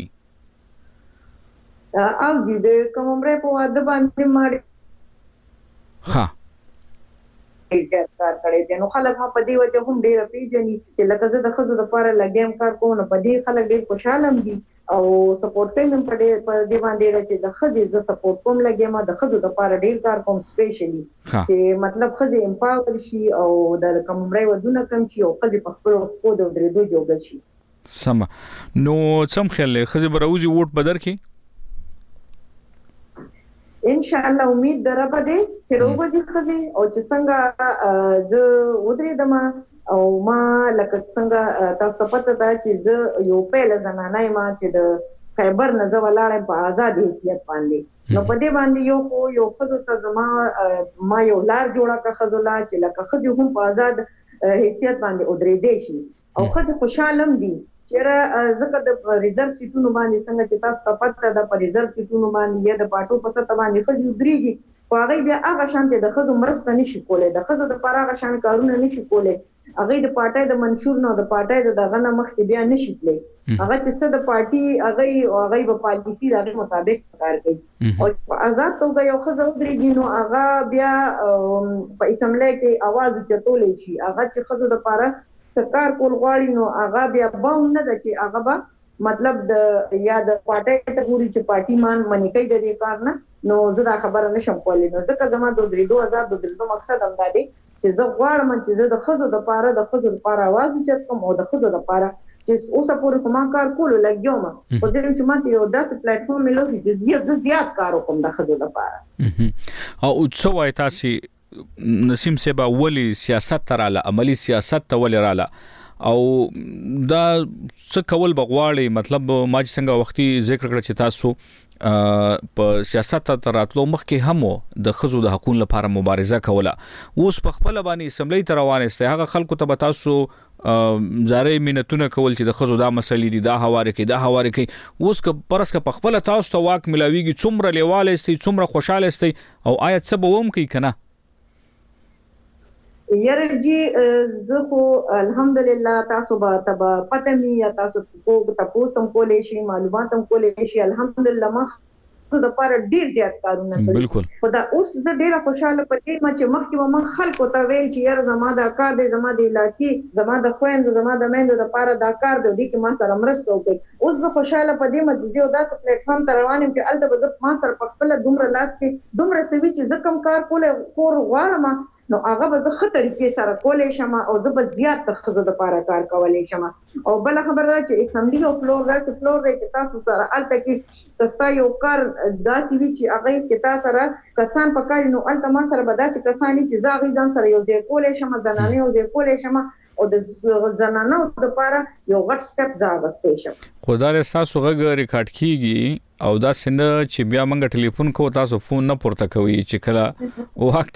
او دې د کم عمرې په واده باندې ماړي ها ډیر کار کړی دی، نو خلک هم په دې وجه هم ډیر پیژني چې لکه زه د ښځو لپاره لګیم کار کوم، نو په دې خلک ډیر خوشاله دي او سپورټ کوي په دې په دې باندې چې د خځې ز سپورټ کوم لګیم د خځو لپاره ډیر کار کوم سپیشلی چې مطلب خځې امپاور شي او د کم عمرې ودونه کم شي او خځې په خپل خود او درېدو جوړ شي. سم نو څم خیال خځې بروزي ووټ بدر کی ان شاء الله امید دربه دي چې روبه خځې او چې څنګه د ودرې دما او ما لکه څنګه تاسو پته ده چې زه یو پیل زنانه ما چې د خیبر نه زه ولاړم په آزاد حیثیت باندې، نو په دې باندې یو خو یو خځو ته زما ما یو لار جوړه کړه خځو لا چې لکه خځې هم په آزاد حیثیت باندې ودرېدې شي او خځې خوشاله دي چې زکه د ریزرو سیټونو باندې څنګه چې تاسو پته ده په ریزرو سیټونو باندې یا د پاټو په سطح باندې خځې ودرېږي خو هغه بیا هغه شانته د خځو مرسته نشي کولای، د خځو د لپاره هغه شان کارونه نشي کولای، هغه د پارټای د منشور نه د پارټای د دغه نه مخکې بیا نشي تللی، هغه چې څه د پارټي هغه هغه په پالیسی د مطابق کار کوي او آزاد توګه یو خځه ودرېږي نو هغه بیا په اسمبلی کې आवाज چتولې شي، هغه چې خځو د لپاره سرکار کول غواړي نو هغه بیا باور نه ده چې هغه به مطلب د یا د پارټای ته ګوري چې پارټي مان منی کوي د دې کار نه، نو زه دا خبره نشم کولای. نو ځکه زما د درېدو آزاد د درېدو مقصد هم دا دی چې زه غواړم چې زه د خځو لپاره د خځو لپاره आवाज اوچت کوم او د خځو لپاره چې اوسه پورې کوم کار کولو لګیوم په دې چې ماته یو داسې پلیټ فارم ملو چې زه زیات کار وکم د خځو لپاره. او څه وای تاسو نسیم سبا ولی سیاست تراله عملی سیاست ته ولی رااله او دا څه کول بغواړي، مطلب ما چې څنګه وختي ذکر کړ چې تاسو په سیاست ته راتلو مخکې هم د خزو د حقوقو لپاره مبارزه کوله، اوس په خپل باندې اسمبلی ته روانسته هغه خلکو ته تاسو زارې مينتونه کول چې د خزو دا مسلې دي دا حواله کې دا حواله کې، اوس که پرسکه په خپل تاسو ته واک ملاويږي څومره لیواله استي څومره خوشاله استي او آیت څه به ووم کوي کنه؟ یاره جی زه خو الحمدلله تاسو به تبا پته می یا تاسو کو تاسو سم کولې شي معلومات هم کولې شي، الحمدلله ما خو د پاره ډیر ډیر کارونه کوي. بالکل خدا اوس زه ډیره خوشاله پدې ما چې مخکې ما خلکو ته ویل چې یاره زما د کار دی زما د علاقې زما د خويندو زما د میندو د پاره دا کار دی چې ما سره مرسته وکړي. اوس زه خوشاله پدې ما چې یو داسې پلیټ فارم ته روانم چې الته به ما سره په خپل دومره لاس کې دومره سوي چې زه کم کار کولای کور غواړم نو هغه به زه خطر کې سره کولې شم او زه به زیات تخزه د لپاره کار کولې شم. او بل خبره ده چې اسمبلی او فلور راځي فلور دی چې تاسو سره الته کې تاسو یو کار داسې وی چې هغه کې تاسو سره کسان پکای نو الته ما سره به داسې کسان چې زاغي ځان سره یو ځای کولې شم ځنانه یو ځای کولې شم او د زنانو لپاره یو غټ سټپ ځاوستې شم. خدای تاسو غږ ریکارډ کیږي او دا څنګه چې بیا موږ ټلیفون کوو تاسو فون نه پورته کوي چې کله وخت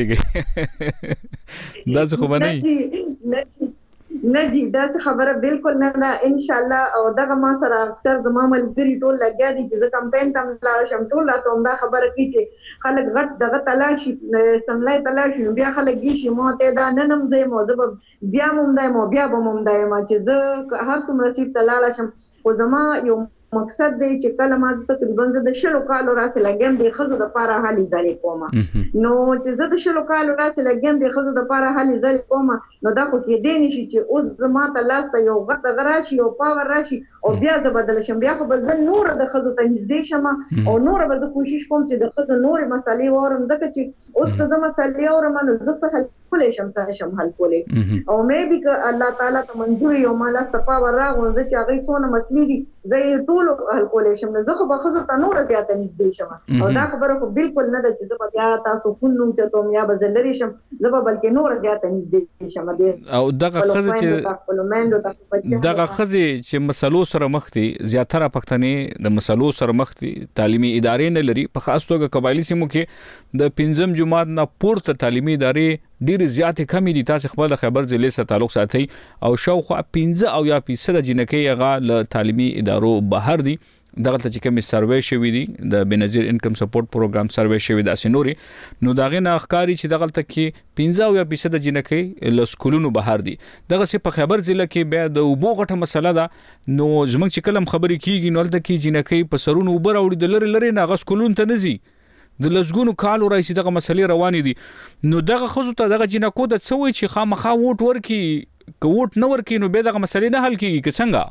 ورسیږي دا څه خو باندې نه جی دا څه خبره بالکل نه ده ان شاء الله. او دغه ما سره اکثر د مامل ګری ټول لګیا دي چې زه کمپاین ته لاړ شم ټول راته دا خبره کوي چې خلک غټ دغه تلاشي سملای تلاشي بیا خلک گیشي مو ته دا ننم زې مو د بیا مونږ دای مو بیا به مونږ دای ما چې زه هر څومره سیټ تلاله شم او زما یو مقصد دی چې کله ما تقریبا د شلو کالو راسه لګم د خزو د لپاره حالي ځای کوم نو چې زه د شلو کالو راسه لګم د خزو د لپاره حالي ځای کوم نو دا خو کې دی نشي چې اوس زما ته لاس ته یو غټ غراشي او پاور راشي او بیا زه بدل شم بیا خو به زه نور د خزو ته نږدې شم او نور به کوشش کوم چې د خزو نور مسالې وورم دغه چې اوس د مسالې اورم نو زه څه کولې شم ته شم حل کولې او مې به ک الله تعالی ته منظور یو مال است پاور راغون زه چې هغه سونه مسلې دي زه ټول حل کولې شم زه خو به خزو ته نور زیاته نږدې شم او دا خبره خو بالکل نه ده چې زه بیا تاسو فونو چې ته میا به لری شم زه به بلکې نور زیاته نږدې شم او دغه خزه چې دغه خزه چې مسلو سره مخ دي زیاتره پښتنې د مسلو سره مخ دي تعلیمي ادارې نه لري په خاص توګه قبایلی سیمو کې د پنځم جماعت نه پورته تعلیمي ادارې ډېر زیاتې کمی دي. تاسو خپل خبر ضلع سره تعلق ساتي او شاوخوا پنځه او یا فیصد جنکې هغه له تعلیمي ادارو بهر دي دغه ته چې کوم سروې شوی دی د بنظیر انکم سپورټ پروګرام سروې شوی د اسنوري نو دغه نه اخکاری چې دغه ته کې پنځه یا فیصد جنکې ل سکولونو بهر دي دغه سه په خبر ضلع کې بیا د وبو غټه مسله ده نو زمونږ چې کلم خبرې کیږي نو د کې جنکې په سرونو وبر اوړي د لری لری نه غس کولون ته نزي د لزګونو کالو راځي دغه مسلې روانې دي نو دغه خزو ته دغه جنکو د څوي چې خامخا ووټ ورکی کووټ نه ورکی نو به دغه مسلې نه حل کیږي که څنګه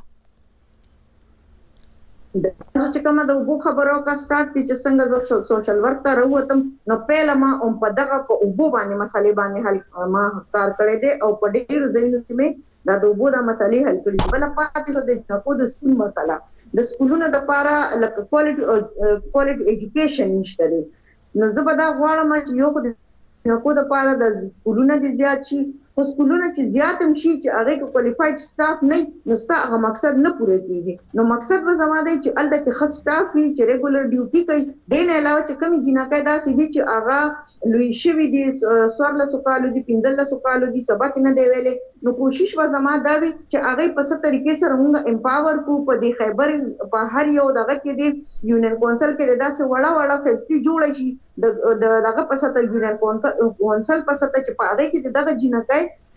د چې کومه د وبو خبرو کا سٹارټ چې څنګه زو سوشل ورک ته راوتم نو پهله ما هم په دغه په وبو باندې مسلې باندې حل ما کار کړی دی او په ډیرو ځایونو کې دا د وبو د مسلې حل کړي بل پاتې شو د جنکو د سکول مسله د سکولونو د لپاره لکه کوالټي کوالټي اډوকেশন نشته دی نو زه به دا غواړم چې یو د جنکو د لپاره د سکولونو د زیات شي خو سکولونه چې زیات هم شي چې هغه کوالیفاید سټاف نه نو ستا هغه مقصد نه پوره کیږي نو مقصد به زما دی چې الته کې خاص سټاف وي چې ریګولر ډیوټي کوي دین علاوه چې کوم جنکای دا سې دي چې هغه لوی شوی دي سوال سوالو دي پیندل سوالو دي سبق نه دی ویلې نو کوشش به زما دا وي چې هغه په ست طریقې سره موږ امپاور کو په دې خیبر په هر یو دغه کې دي یونین کونسل کې دا څه وړا وړا فیکټری جوړ شي د دغه په ست یونین کونسل په ست چې په هغه کې دغه جنکای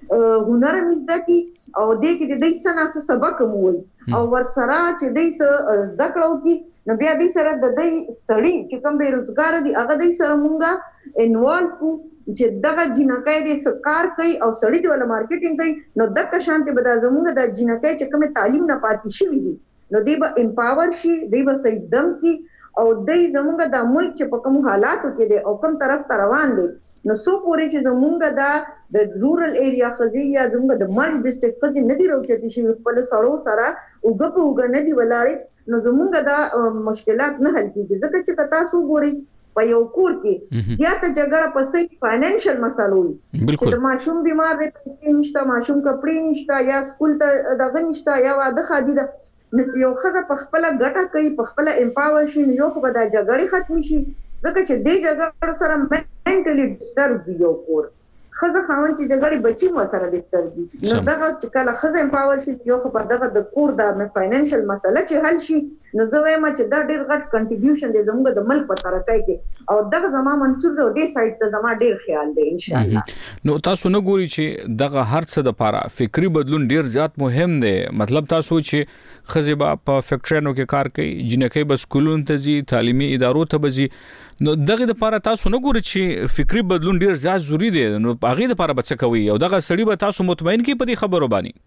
هنر مزده کی او دې کې د دې سناسه سبق موي او ورسره چې دې زده کړو کی نو بیا دې سره د دې سړی چې کوم بیروزګار دي هغه دې سره مونږه انوالو کو چې دغه جنکای دې سکار کوي او سړی د ولا مارکیټینګ کوي نو دغه شانتي به د زمونږ د جنکای چې کوم تعلیم نه پاتې شي وي نو دې به امپاور شي دې به سیدم کی او دې زمونږ د ملک چې په کوم حالاتو کې دي او کوم طرف ته روان دي نو سو پورې چې زمونږ دا د رورل ایریا خزي یا زمونږ د مال ډیسټریکټ خزي نه دی راوچتي شي په سړو سره وګ په وګ نه دی ولاړې نو زمونږ دا مشکلات نه حل کیږي ځکه چې تاسو ګوري په یو کور کې زیاته جګړه په سې فاینانشل مسلو چې ماشوم بیمار دی نشته ماشوم کپڑے نشته یا سکول ته دغه نشته یا واده خادي ده نو چې یو خزه په خپل ګټه کوي په خپل امپاور شي نو یو په دا جګړه ختم شي ځکه چې دې جګړه سره منټلی ډیسټرب دی یو کور خزه خاون چې جګړه بچي مو سره ډیسټرب دي نو دا چې کله خزه امپاور شي یو په دغه د کور د فاینانشل مسله چې حل شي نو زه وایم چې دا ډیر غټ کنټریبیوشن دی زموږ د ملک په ترقۍ کې او دغه زما منصور دی دې سایت ته زما ډیر خیال دی ان شاء الله نو تاسو نه ګوري چې دغه هر څه د لپاره فکری بدلون ډیر زیات مهم دی مطلب تاسو چې خزه په فیکټرینو کې کار کوي جنکې بس سکولونو ته زی تعلیمي ادارو ته بزي نو دغه د لپاره تاسو نه ګوري چې فکری بدلون ډیر زیات ضروری دی نو هغه د لپاره بچ کوي او دغه سړی به تاسو مطمئن کی په دې خبرو باندې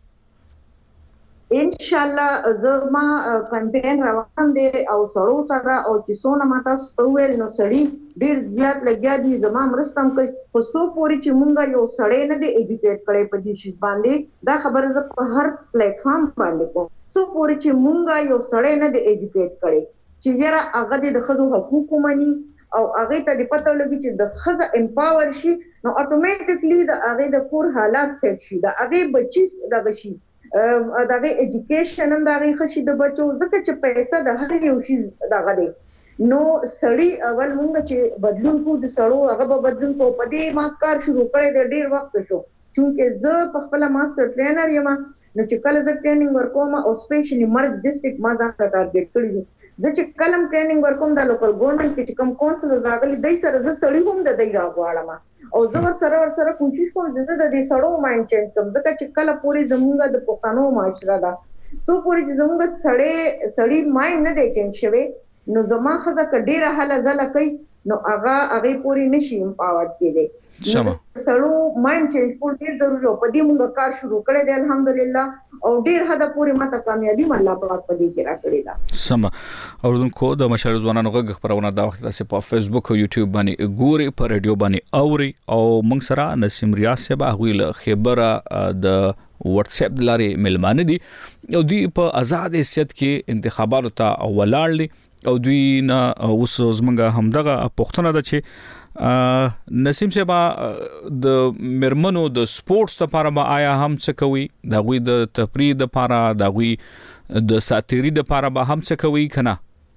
ان شاء الله زما کمپاین روان دي او سړو سره او چې سونه ماته ستوول نو سړی ډیر زیات لګیا دي زما مرستم کوي خو سو پوری چې مونږه یو سړی نه دی ایډیټیټ کړي په دې شی باندې دا خبره زه په هر پلیټ فارم باندې کوم سو پوری چې مونږه یو سړی نه دی ایډیټیټ کړي چې یاره هغه د خزو حقوق مني او هغه ته د پته لګي چې د خزه امپاور شي نو اتوماتیکلی د هغه د کور حالات سیټ شي د هغه بچی دغه شي دغه اډوকেশন هم دغه خشي د بچو ځکه چې پیسې د هر یو شي دغه دی نو سړی اول مونږ چې بدلون کو د سړو هغه به بدلون کو پدې ما کار شروع کړی د ډیر وخت شو چې زه په خپل ماستر ټرینر یم نو چې کله زه ټریننګ ورکوم او سپیشلی مرج ډیسټریکټ ما ځان ته ټارګټ کړی زه چې کلم ټریننګ ورکوم د لوکل ګورنمنت کې چې کوم کونسل راغلي دای سره زه سړی هم د دای راغواړم او زه سره سره کوشش کوم چې د دې سړو مایند چینج کوم ځکه چې کله پوری زمونږ د پښتنو معاشره ده سو پوری زمونږ سړی سړی مایند نه دی چینج شوی نو زما خزه کډیره حاله زله کوي نو هغه هغه پوری نشي امپاورډ کېږي سم سړو مایند چینج کول ډیر ضروري او په دې موږ کار شروع کړی دی الحمدلله او ډیر حدا پوری ماته کامیابی الله پاک په دې کې راکړی دا سم اوردونکو د مشر ځوانانو غږ خبرونه دا وخت تاسو په فیسبوک او یوټیوب باندې ګوري په رادیو باندې اوري او موږ سره نسیم ریاض صاحب هغه له خبره د واتس اپ لارې ملمانه دي او دوی په آزاد حیثیت کې انتخاباتو ته ولاړ دي او دوی نه اوس زمونږه همدغه پښتنه ده چې نسیم صاحب د مرمنو د سپورتس لپاره ما آیا هم څه کوي دا غوي د تفریح لپاره دا غوي د ساتيري لپاره به هم څه کوي کنه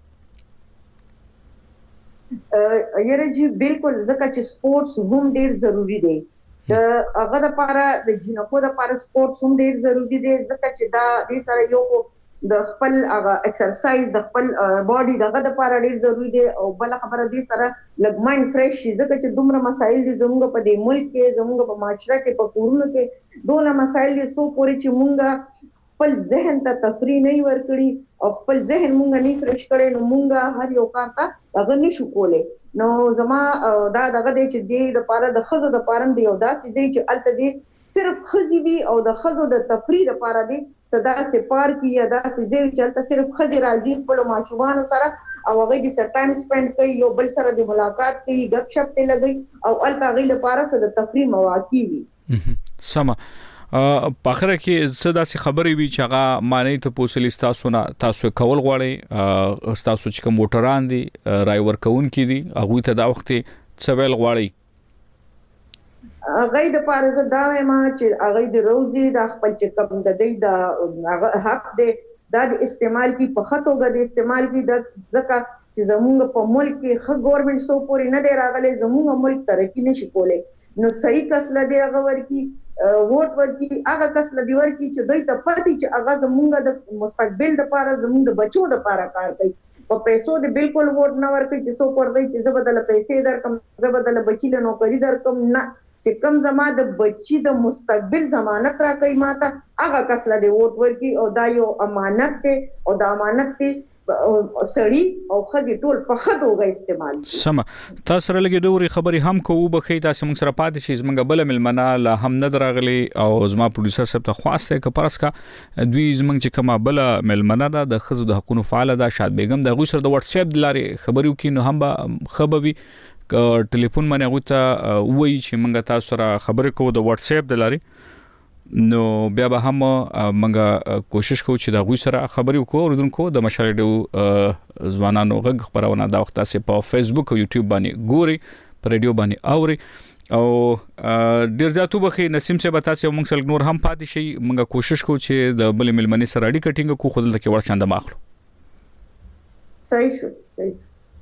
یره جی بالکل ځکه چې سپورتس هم ډیر ضروری دی د هغه لپاره د جنکو لپاره سپورتس هم ډیر ضروری دی ځکه چې دا د سره یو د خپل هغه ایکسرسایز د خپل باډي دغه د لپاره ډیر ضروری دی او بل خبره دي سره لګ مایند فریش شي ځکه چې دومره مسایل دي زموږ په دې ملک کې زموږ په معاشره کې په کورونو کې دوه مسایل دي سو پوري چې مونږ خپل ذهن ته تفریح نه ورکړي او خپل ذهن مونږ نه فریش کړي نو مونږ هر یو کار ته هغه نشو کولای نو زما دا دغه دی چې د لپاره د خزو د پاره دی او دا چې دی چې الته دی صرف خزي وي او د خزو د تفریح لپاره دی صدا سي پار کی یا دا چې دی چې الته صرف خزي راځي خپل ماشومان سره او هغه د سر ټایم سپند کوي یو بل سره د ملاقات کوي غپ شپ ته لګي او الته غي لپاره سره د تفریح مواقع وي سما په اخر کې څه داسې خبرې وي چې هغه معنی ته پوسلی تاسو نه تاسو کول غواړي تاسو چې کوم موټران دي رای ورکون کې دي هغه ته دا وخت څه ویل غواړي هغه د پاره دا ما چې هغه د روزي د خپل چې کوم د دې د حق دی دا د استعمال کی په خطوګه د استعمال کی د ځکه چې زموږ په ملک کې خو ګورنمنت سو پوری نه دی راغلي زموږ ملک ترقی نشي کولای نو صحیح کس لدی هغه ورکی ووټ ورکی هغه کس لدی ورکی چې دوی ته پاتې چې هغه زموږ د مستقبل لپاره زموږ د بچو لپاره کار کوي په پیسو د بالکل ووټ نه ورکی چې سو پر دی چې زبدل پیسې درکم زبدل بچی له نوکری درکم نه چې کوم زما د بچی د مستقبل ضمانت را کوي ماته هغه کس له ووټ ورکی او دا یو امانت دی او دا امانت دی سړی او خدي ټول په خدوغه استعمال سم تاسو سره لګي ډوري خبري هم کوو بخي تاسو موږ سره پاتې شي زمونږ بل ملمنه لا هم نه دراغلي او زما پروډوسر صاحب ته خواسته ک پرسکا دوی زمونږ چې کومه بل ملمنه ده د خزو د حقوقو فعال ده شاد بیگم د غو سره د واتس اپ لارې خبرو کې نو هم خبري ټلیفون باندې غوته وای چې موږ تاسو سره خبرې کوو د واتس اپ د لارې نو بیا به هم موږ کوشش کوو چې دا غوي سره خبرې وکړو اوردونکو د مشال ډیو ځوانانو غږ خبرونه دا وخت تاسو په فیسبوک او یوټیوب باندې ګوري په ریډیو باندې اوري او ډیر ځاتو بخي نسیم صاحب تاسو موږ سره نور هم پاتې شي موږ کوشش کوو چې د بل ملمنې سره اړیکه ټینګ کوو خو دلته کې ورچاند ماخلو صحیح شو صحیح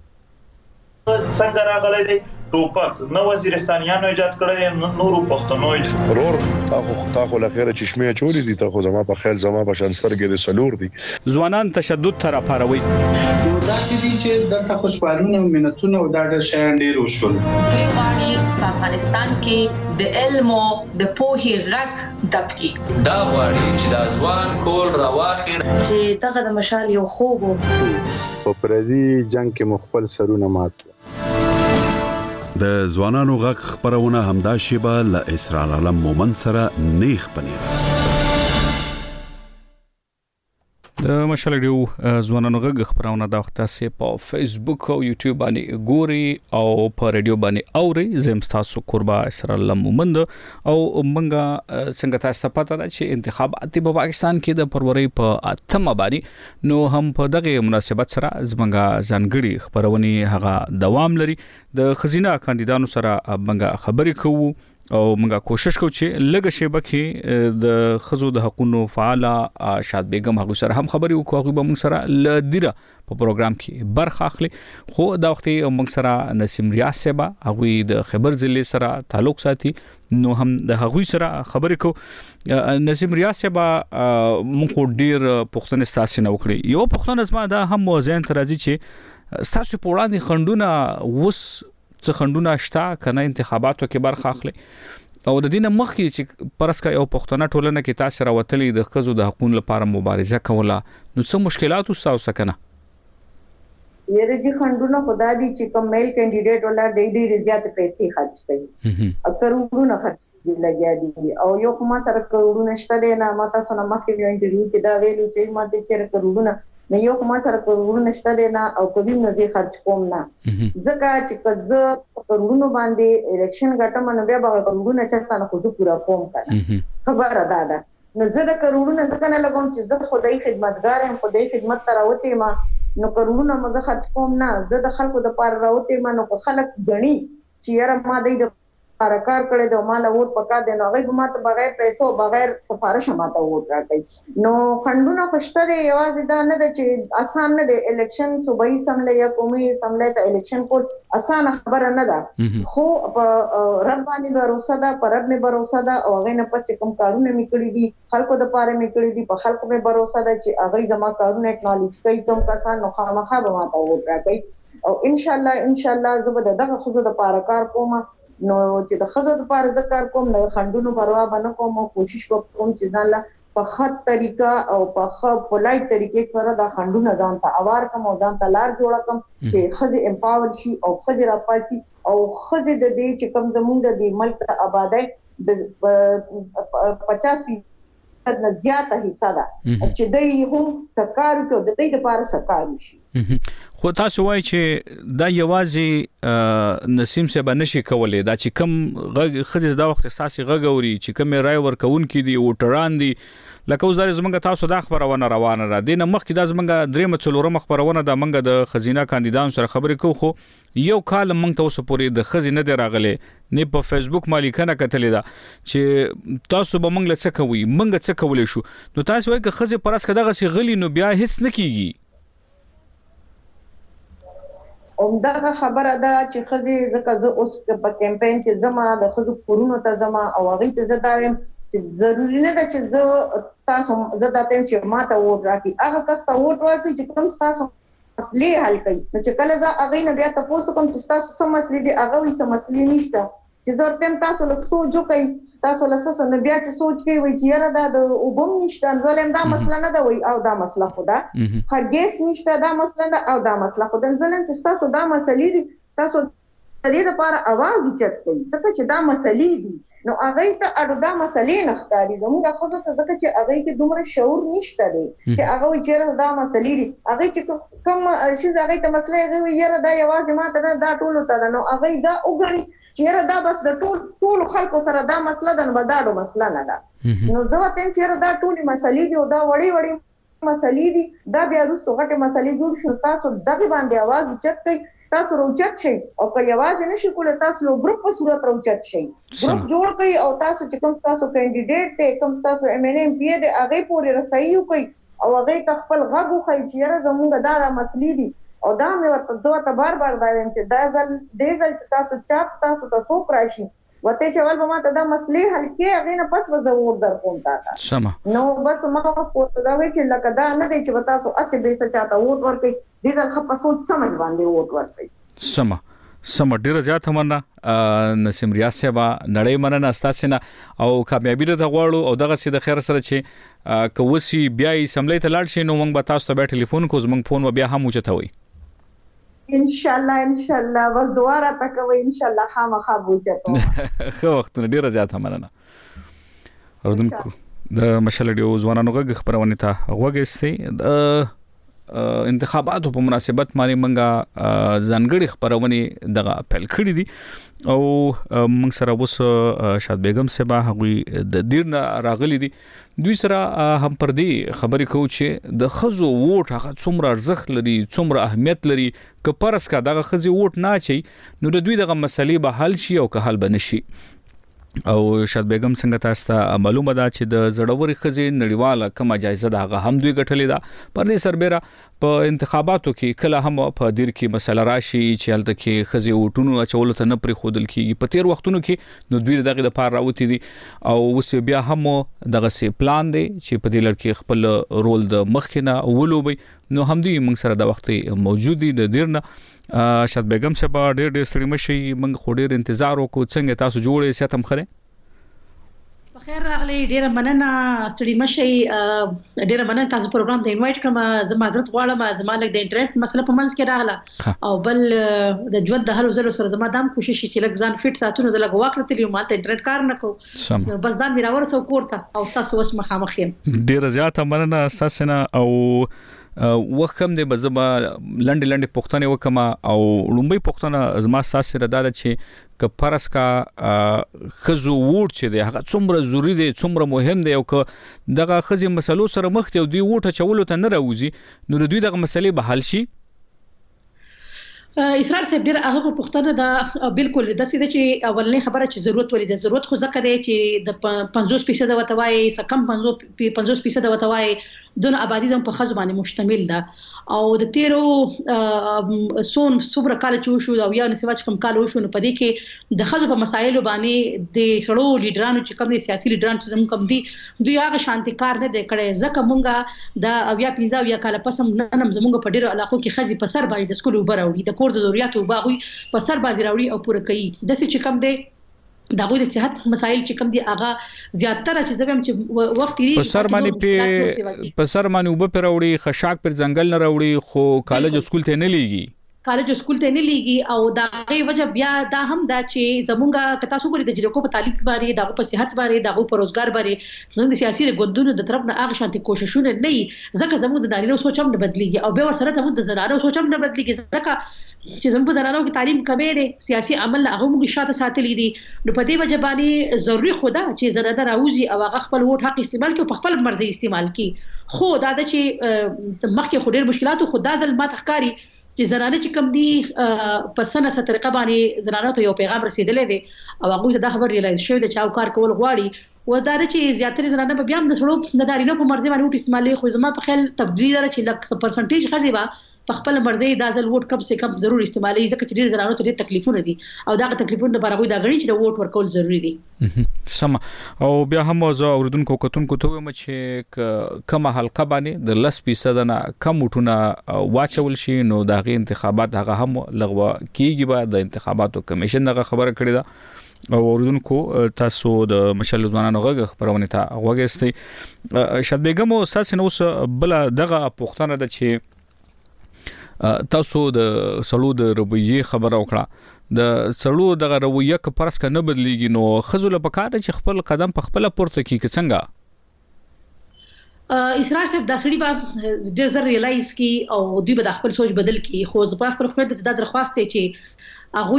څنګه راغلی دی ټوپک نو وزیرستانیانو ایجاد کړی نورو پښتنو رور تاسو تاسو لخيره چشمه چوری دي تاسو زما په خیال زما په شانسترګې د سلور دي ځوانان تشدد تر پاروي دا سدي چې دغه خوشحالونه مينتونه او دا د شان ډیر وشول غواړي په افغانستان کې د علم او د پوهې غږ دبکي دا غواړي چې د ځوان کول راواخیر چې دغه د مشال یو خوب په پردي جنگ کې مخبل سرونه مات د ځوانانو غږ خبرونه همدا شیبه ل اسرائیل عالم مومن سره نیخ پنیر د مشال ډیو ځوانانو غږ خبرونه د وخت تاسو په فیسبوک او یوټیوب باندې ګوري او په ریډیو باندې اوري زم تاسو قربا اسرائیل عالم مومن او منګه څنګه تاسو پته ده چې انتخابات په پاکستان کې د فروری په اتمه باندې نو هم په دغه مناسبت سره زمنګه ځانګړي خبرونه هغه دوام لري د خزینه کاندیدانو سره منګه خبرې کوو او موږ کوشش کوو چې لږ شیبه کې د خزو د حقوقو فعال شاد بیگم هغه سره هم خبرې وکړو هغه به موږ سره لدیره په پروګرام کې برخه اخلي خو دا وخت موږ سره نسیم ریاض صاحب هغه د خبر ضلع سره تعلق ساتي نو هم د هغه سره خبرې کوو نسیم ریاض صاحب موږ ډیر پښتون ستاسو نه وکړي یو پښتون ازما دا هم موزین ترازی چې ستاسو په وړاندې خندونه وس څه خندونه شته کنه انتخاباتو کې برخه اخلي او د دینه مخکې چې پرسکا یو پښتنه ټولنه کې تاسو راوتلې د خزو د حقوقو لپاره مبارزه کوله نو څه مشکلات تاسو کنه یره چې خندونه خدای دې چې کوم میل کینډیډیټ ولا ډېر ډېر زیات پیسې خرج کوي اکثرونه خرج لګیا دي او یو کومه سره کروڑونه شته نه ماته سره مخکې یو انټرویو کې دا ویلو چې ماته چیرې کروڑونه نه یو کومه سره کروڑونه شته نه او کبي نه دي خرج کوم نه ځکه چې کزه کروڑونه باندې الیکشن ګټم نو بیا به کروڑونه چاته نه خو پورا کوم کنه خبره ده ده نو زه د کروڑونه ځکه نه لګوم چې زه خدای خدمتګار یم خدای خدمت تراوته ما نو کروڑونه مګه خرج کوم نه زه د خلکو د پاره راوته ما نو خلک غني چې یاره ما د لپاره کار کړی دی مال ووټ پکا دی نو هغه ماته بغیر پیسو بغیر سفارش ماته ووټ راکړي نو خندونه خوشته دی یوازې دا نه ده چې آسان نه دی الیکشن صوبایي اسمبلی یا قومي اسمبلی ته الیکشن کول آسان خبره نه ده خو رب باندې باور ده پر رب مې باور ده او هغه نه پچ کوم کارونه میکړي دي خلکو د پاره میکړي دي په خلکو مې باور ده چې هغه زما کارونه اکنالج کوي کوم کسان نو خامخا به ماته ووټ راکړي او ان شاء الله ان شاء الله زه به دغه خو د پاره کار کوم نو چې د خزو د پاره د کار کوم نه خندونو پروا باندې کوم کوشش کوم چې ځان لا په خط طریقه او په خ پولایټ طریقې سره د خندونو ځان ته اوار کوم او ځان ته لار جوړ کوم چې خزه امپاور شي او خزه راپاتي او خزه د دې چې کوم زمونږ د ملک آبادی د پچاس نه زیاته حصہ ده چې دوی هم سرکار کو د دې لپاره سرکار شي خو تاسو وایي چې دا یوازې نسیم صاحب نشي کولای دا چې کم غږ خځه دا وخت اساسي غږوري چې کم رای ورکون کې دي وټران دي لکه اوس د زمونږ تاسو د خبرونه روانه را دي نه مخکې د زمونږ درې مڅلورم خبرونه د منګه د خزینه کاندیدان سره خبرې کو خو یو کال منګ تاسو پورې د خزینه دی راغله نه په فیسبوک مالیکنه کتلې دا چې تاسو به منګ لڅ کوي منګ څه کولې شو نو تاسو وایي که خزه پرس کداغه سي غلی نو بیا هیڅ نه کیږي اومدغه خبره ده چې خزه زکه زه اوس په کمپاین کې زما د خزو پورونو ته زما او هغه ته زدایم چې ضروري نه ده چې زه تاسو زه دا تم چې ما ته ووټ راکړي هغه کس ته ووټ ورکړي چې کوم تاسو مسلې حل کوي نو چې کله زه هغه نه بیا تاسو کوم چې تاسو سم مسلې دي هغه وي سم مسلې نشته چې زه تم تاسو له سوچ کوي تاسو له څه نه بیا چې سوچ کوي وي چې یاره دا د وبم نشته ځلم دا مسله نه ده وي او دا مسله خو ده هرګیس نشته دا مسله ده او دا مسله خو ده ځلم چې تاسو دا مسلې دي تاسو دې لپاره اواز اوچت کوي ځکه چې دا مسلې دي نو هغه ته اړه دا مسلې نه ښکاري زموږ خو ته ځکه چې هغه کې دومره شعور نشته دی چې هغه چې دا مسلې دي هغه چې کوم شي هغه ته مسلې هغه یاره دا یوازې ماته دا ټول ته نو هغه دا وګړي چې دا بس د ټول ټول خلکو سره دا مسله ده نو دا ډو مسله نه ده نو زه وایم چې دا ټول مسلې دي او دا وړي وړي مسلې دي دا بیا وروسته غټه مسلې جوړ شو تاسو دغه باندې आवाज اوچت کوي تاسو روچت شي او که یوازې نشي کولای تاسو یو ګروپ په صورت روچت شي ګروپ جوړ کړئ او تاسو چې کوم تاسو کینډیډیټ ته کوم تاسو ایم ان ایم پی د هغه پورې رسایي وکړي او هغه ته خپل غږ وخی چې یاره زموږ دا د مسلې دي او دا مې ورته دوه ته بار بار دا وایم چې دا ځل دې ځل چې تاسو چاپ تاسو ته څوک راشي وته چې ول به ما ته دا مسلې حل کې هغه نه پس به ضرور در کوم تا سم نو بس ما په دا وی چې لکه دا نه دی چې تاسو اسې به څه چاته ووټ ورکړي دې ځل خپل سوچ سمج باندې ووټ ورکړي سم سم ډیره زیات مننه نسیم ریاض صاحب نړۍ مننه تاسو نه او کامیابی ته غواړو او دغه سي د خیر سره چې کوسي بیا یې سملې ته لاړ شي نو موږ به تاسو ته به ټلیفون کوو موږ فون بیا هم وچتوي ان شاء الله ان شاء الله ول دواره تکوي ان شاء الله خامخا وچتو خو وخت ډیره زیات مننه اردوونکو د مشال ډیو ځوانانو غږ خبرونه ته وګورئ د انتخاباتو په مناسبت باندې منګه ځانګړي خبرونه دغه اپیل کړی دي او موږ سره اوس شاد بیگم صاحب هغه د دیرنا راغلي دي دوی سره هم پر دې خبرې کوو چې د خزو ووټ هغه څومره ارزښت لري څومره اهمیت لري که پرس کا دغه خزي ووټ نه چي نو د دوی دغه مسلې به حل شي او که حل بنشي او شاد بیگم څنګه تاسو ته معلومه ده چې د زړوري خزي نړیواله کومه جایزه ده هغه هم دوی ګټلې ده پر دې سربېره په انتخاباتو کې کله هم په دیر کې مسله راشي چې هلته کې خزي وټونو اچول ته نه پرې خودل کیږي په تیر وختونو کې نو دوی دغه د پار راوتی دي او اوس بیا هم دغه سي پلان دی چې په دې لړ کې خپل رول د مخکنه ولوبي نو هم دوی موږ سره د وخت موجود دي د دیرنه شاد بیگم صاحب ډېر ډېر ستړي مشي موږ خو ډېر انتظار وکړو څنګه تاسو جوړې ساتم خره بخیر راغلی ډیره مننه ستړي مشي ډیره مننه تاسو پروګرام ته انوایټ کړم زما حضرت غواړم زما لګ د انټرنیټ مسله په منځ کې راغله او بل د ژوند د هلو زلو سره زما دام کوشش چې لګ ځان فټ ساتونو زلګ واکړه تلې ما ته انټرنیټ کار نه کو بس ځان میرا ورسو کوړه او تاسو اوس مخامخ یم ډیره زیاته مننه اساسنه او وخت کم دی بزما لنډ لنډ پښتنه وکما او لومبي پښتنه زما ساس سره داله چې ک پرس کا خزو ووټ چې دی هغه څومره ضروری دی څومره مهم دی او ک دغه خزي مسلو سره مخ ته دی ووټ چولو ته نه راوځي نو دوی دغه مسلې به حل شي اسرار صاحب ډیر هغه پوښتنه ده بالکل د سیده چې اولنې خبره چې ضرورت ولې د ضرورت خو ځکه دی چې د پنځوس فیصد وتوای سکم پنځوس فیصد وتوای دونه آبادی زم په خځو باندې مشتمل ده او د تیرو سون صبر کال چې شو او یا نسواج کوم کال شو نو پدې کې د خځو په مسایلو باندې د سړو لیډرانو چې کوم دي سیاسي لیډران چې زموږ کوم دي دوی هغه شانتي کار نه دی کړی ځکه مونږه د اویا پیزا یا کال پسم نن زموږ په ډیرو علاقو کې خځې په سر باندې د سکول وبراوړي د کور د ضرورتو باغوي په سر باندې راوړي او پوره کوي د څه چې کوم دی دا غوډه صحت مسایل چې کوم دي هغه زیاتره چې زبم چې وخت لري په سر باندې په په سر باندې وب پر راوړي خشاک پر ځنګل نه راوړي خو کالج سکول ته نه لیږي کالج سکول ته نه لیږي او دا غي وجه بیا دا هم دا چې زمونږه کتا سو پرې د جلکو په تعلیم باندې دا په صحت باندې دا په روزګار باندې زموږ د سیاسي ګوندونو د طرف نه هغه شانتي کوششونه نه ځکه زموږ د نارینه سوچ هم نه بدليږي او به ورسره زموږ د زنانو سوچ هم نه بدليږي ځکه چې زموږ په زنانو کې تعلیم کمې دي سیاسي عمل هغه موږ شاته ساتلې دي نو په دې وجه باندې ضروري خدا چې زنانه راوځي او هغه خپل ووټ حق استعمال کوي په خپل مرزي استعمال کوي خو دا د چې مخکې خو ډېر مشکلات خو دا ځل ما تخکاری چې زنانه چې کم دي په سنه ست طریقه باندې زنانه ته یو پیغام رسیدلې دي او هغه دا خبر ریلایز شوی د چاو کار کول غواړي و دا چې زیاتره زنانه په بیا هم د څړو د دارینو په مرزي باندې وټ استعمالي خو زما په خیال تبدیلی دره چې لک پرسنټیج خزي با په خپل مرزي دا ځل ووټ کم سه کم ضرور استعمالي ځکه چې ډیر زنانو ته ډیر تکلیفونه دي او دا تکلیفونه د بارغوي دا غړي چې د ووټ ورکول ضروری دي سم او بیا هم زه اوردونکو کتونکو ته وایم چې کومه حلقه باندې د لس فیصد نه کم وټونه واچول شي نو دا غي انتخابات هغه هم لغوه کیږي به د انتخاباتو کمیشن دغه خبره کړې ده او اوردونکو تاسو د مشال ځوانانو غږ خبرونه ته وګورئ شاد بیگم او تاسو نو بل دغه پوښتنه ده چې تاسو د سړو د رویه خبر او کړه د سړو د رویه ک پرس ک نه بدلیږي نو خزل په کار چې خپل قدم په خپل پورته کی څنګه اسرار صاحب دا سړي به ډېر زر ریلایز کی او دوی به د خپل سوچ بدل کی خو زه په خپل خو د درخواست چې هغه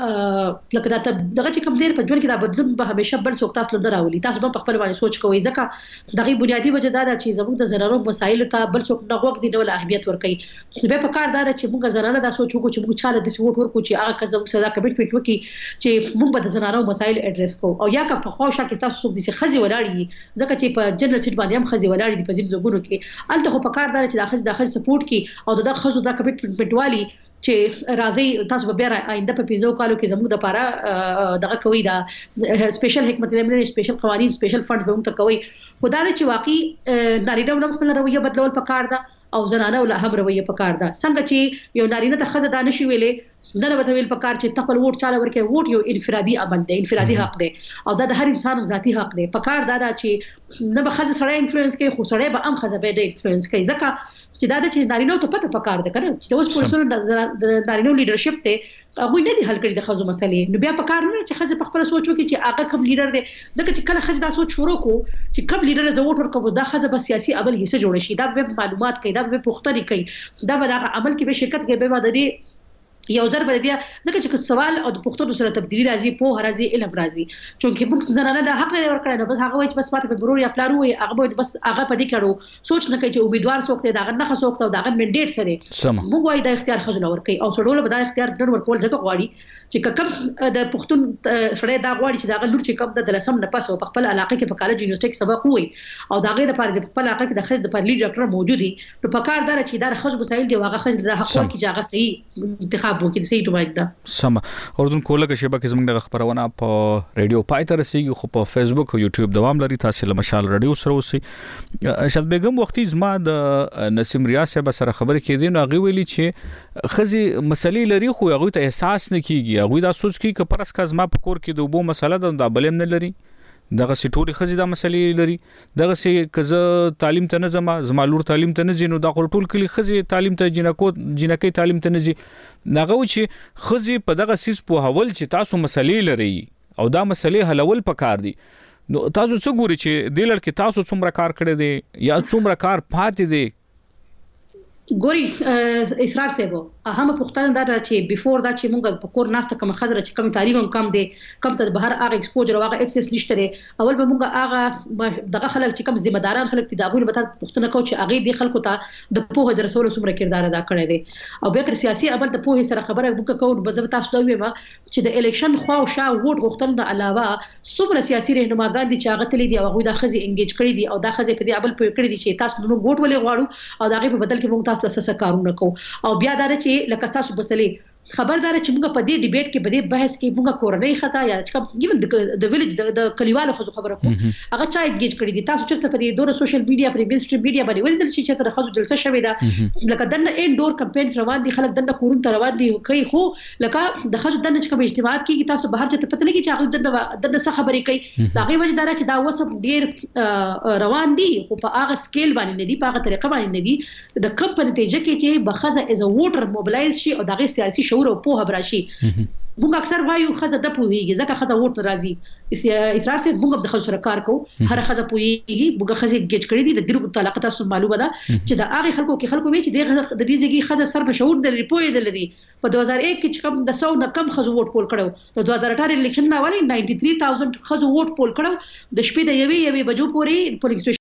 لکه دا دغه چې کوم ډیر په ژوند کې دا بدلون به همیشه بل څوک تاسو لپاره راولي تاسو به خپل باندې سوچ کوئ ځکه دغه بنیادی وجه دا چې زموږ د زرارو مسایل ته بل څوک نه وګ دي ډول اهمیت ورکړي به په کار دا چې موږ زراره دا سوچ وکړو چې موږ چاله د سوټ ورکو چې هغه کزم سره کمیټمنټ وکړي چې موږ به د زرارو مسایل اډریس کوو او یا که په خوښه کې تاسو څوک دي چې خزي ولاړی ځکه چې په جنرال سیټ باندې هم خزي ولاړی دي په ځینو ځګونو کې الته خو په کار دا چې د خزي د خزي سپورټ کې او د خزو د کمیټمنټ والی چې راځي تاسو به بیا آینده په پیزو کالو کې زموږ د لپاره دغه کوي دا سپیشل حکمت عملی سپیشل قوانين سپیشل فندز به موږ ته کوي خدای چې واقعي نارینه ولهم خپل رویه بدلول پکار ده او زنانه ول هم رویه پکار ده څنګه چې یو نارینه ته خزه دانش ویلې نه به ویل پکار چې خپل ووټ چاله ورکه ووټ یو انفرادي عمل دی انفرادي حق دی او دا د هر انسان ذاتی حق دی پکار دا چې نه به خزه سره انفلوئنس کوي خو سره به هم خزه به انفلوئنس کوي ځکه چې دا د چې نارینه ته پته پکار ده کنه چې اوس پولیسونو د نارینه لیډرشپ ته هغه نه دي حل کړی د خزو مسلې نو بیا پکار نه چې خزه په خپل سوچ وکړي چې هغه کوم لیډر دی ځکه چې کله خزه دا سوچ شروع کو چې کوم لیډر زه ووټ ورکوم دا خزه به سیاسي عمل حصہ جوړ شي دا به معلومات کوي دا به پوښتنه کوي دا به عمل کې به شرکت کې به مددي یو ځر بل دی ځکه چې سوال او د پښتو سره تبدیلی راځي په راځي علم راځي چې موږ زنانه د حق نه ورکړل نو بس هغه وایي بس ماته په برور یا پلارو وي هغه بس هغه په دې کړو سوچ نه کوي چې امیدوار څوک دی دا نه خصوک ته دا منډیټ سره موږ وایي د اختیار خزنه ورکړي او څړول به د اختیار ډېر ورکول ځکه غواړي چې کوم د پښتون سره دا غواړي چې دا لور چې کوم د لسم نه پاسو په خپل علاقه کې په کالج یونیورسيټي کې سبق وي او دا غیر لپاره د خپل علاقه کې د خځې د پر لیډ ډاکټر موجود دي نو په کار دار چې دا خځې مسایل دی واغه خځې د حق ورکړي چې هغه صحیح انتخاب وکړي صحیح ټوایده سم اردن کوله شبکه زموږ د خبرونه په ریډیو پای ته رسیږي خو په فیسبوک او یوټیوب دوام لري تاسو له مشال رادیو سره اوسئ شاد بیگم وختي زما د نسیم ریاض به سره خبرې کېدې نو هغه ویلي چې خځې مسلې لري خو هغه ته احساس نه کیږي هغه دا سوچ کوي که پرس کا زما په کور کې د وبو مسله ده دا بلم نه لري دغه سټوري خزي دا مسلې لري دغه سي کزه تعلیم ته نه زما زما لور تعلیم ته نه زینو دا ټول کلی خزي تعلیم ته جنکو جنکې تعلیم ته نه زی دغه و چې خزي په دغه سیس په حوال چې تاسو مسلې لري او دا مسلې حلول پکار دي نو تاسو څه ګوري چې د لړ کې تاسو څومره کار کړی دی یا څومره کار پاتې دی ګوري اسرار سیبو اهم پوښتنه دا چې بیفور دا چې موږ په کور ناسته کوم خزر چې کوم تعلیم هم کم دي کم ته بهر هغه ایکسپوجر او هغه اکسس نشته لري اول به موږ هغه دغه خلک چې کوم ذمہ داران خلک دي دا غوښنه به پوښتنه کوو چې هغه دي خلکو ته د پوهه د رسول سمره کردار ادا کړی دي او بیا سیاسي اول د پوهه سره خبره موږ کوو به تاسو دا ویما چې د الیکشن خو او شا ووټ غوښتنه علاوه څومره سیاسي رهنماګان دي چې هغه تللی دي او هغه د خزي انګیج کړی دي او دا خزي په دې اول پوه کړی دي چې تاسو نو ووټ ولې غواړو او دا غي په بدل کې موږ تاسو سره کارونه کوو او بیا دا چې لکه تاسو بسلې خبردار چې موږ په دې ډیبیټ کې په دې بحث کې موږ کورنۍ خزا یا چې کوم د ویلج د کلیوالو خزو خبره کوم هغه چا انګیج کړی دي تاسو چې په دې دوره سوشل میډیا پر مینستریم میډیا باندې ولې چې چې تر خزو جلسه شوې ده لکه دنه ان ډور کمپاین روان دي خلک دنه کورون ته روان دي کوي خو لکه د خزو دنه چې کوم اجتماعات کیږي تاسو بهر چې پته لګي چې هغه دنه دنه څه خبرې کوي دا غي وجه دار چې دا وسب ډیر روان دي خو په هغه سکیل باندې نه دي په هغه طریقه باندې نه دي د کم په نتیجه کې چې بخزه از ا ووټر موبلایز شي او د غي سیاسي شعور او په براشي موږ اکثر وایو خزه د پوهیږي ځکه خزه ووټ راځي اسرار سره موږ د خزو سره کار کوو هر خزه پوهیږي موږ خزه گیج کړی دي د دې متعلق تاسو معلومه ده چې د هغه خلکو کې خلکو وی چې د دې ځګي خزه سر په شعور د ریپوی د لري په دوه هزار یک کې کوم د سو نه کم خزو ووټ پول کړو د دوه هزار اته الیکشن نه والی نائنٹی تھری تھاؤزنڈ خزو ووټ پول کړو د شپې د یوې یوې بجو پورې پولیس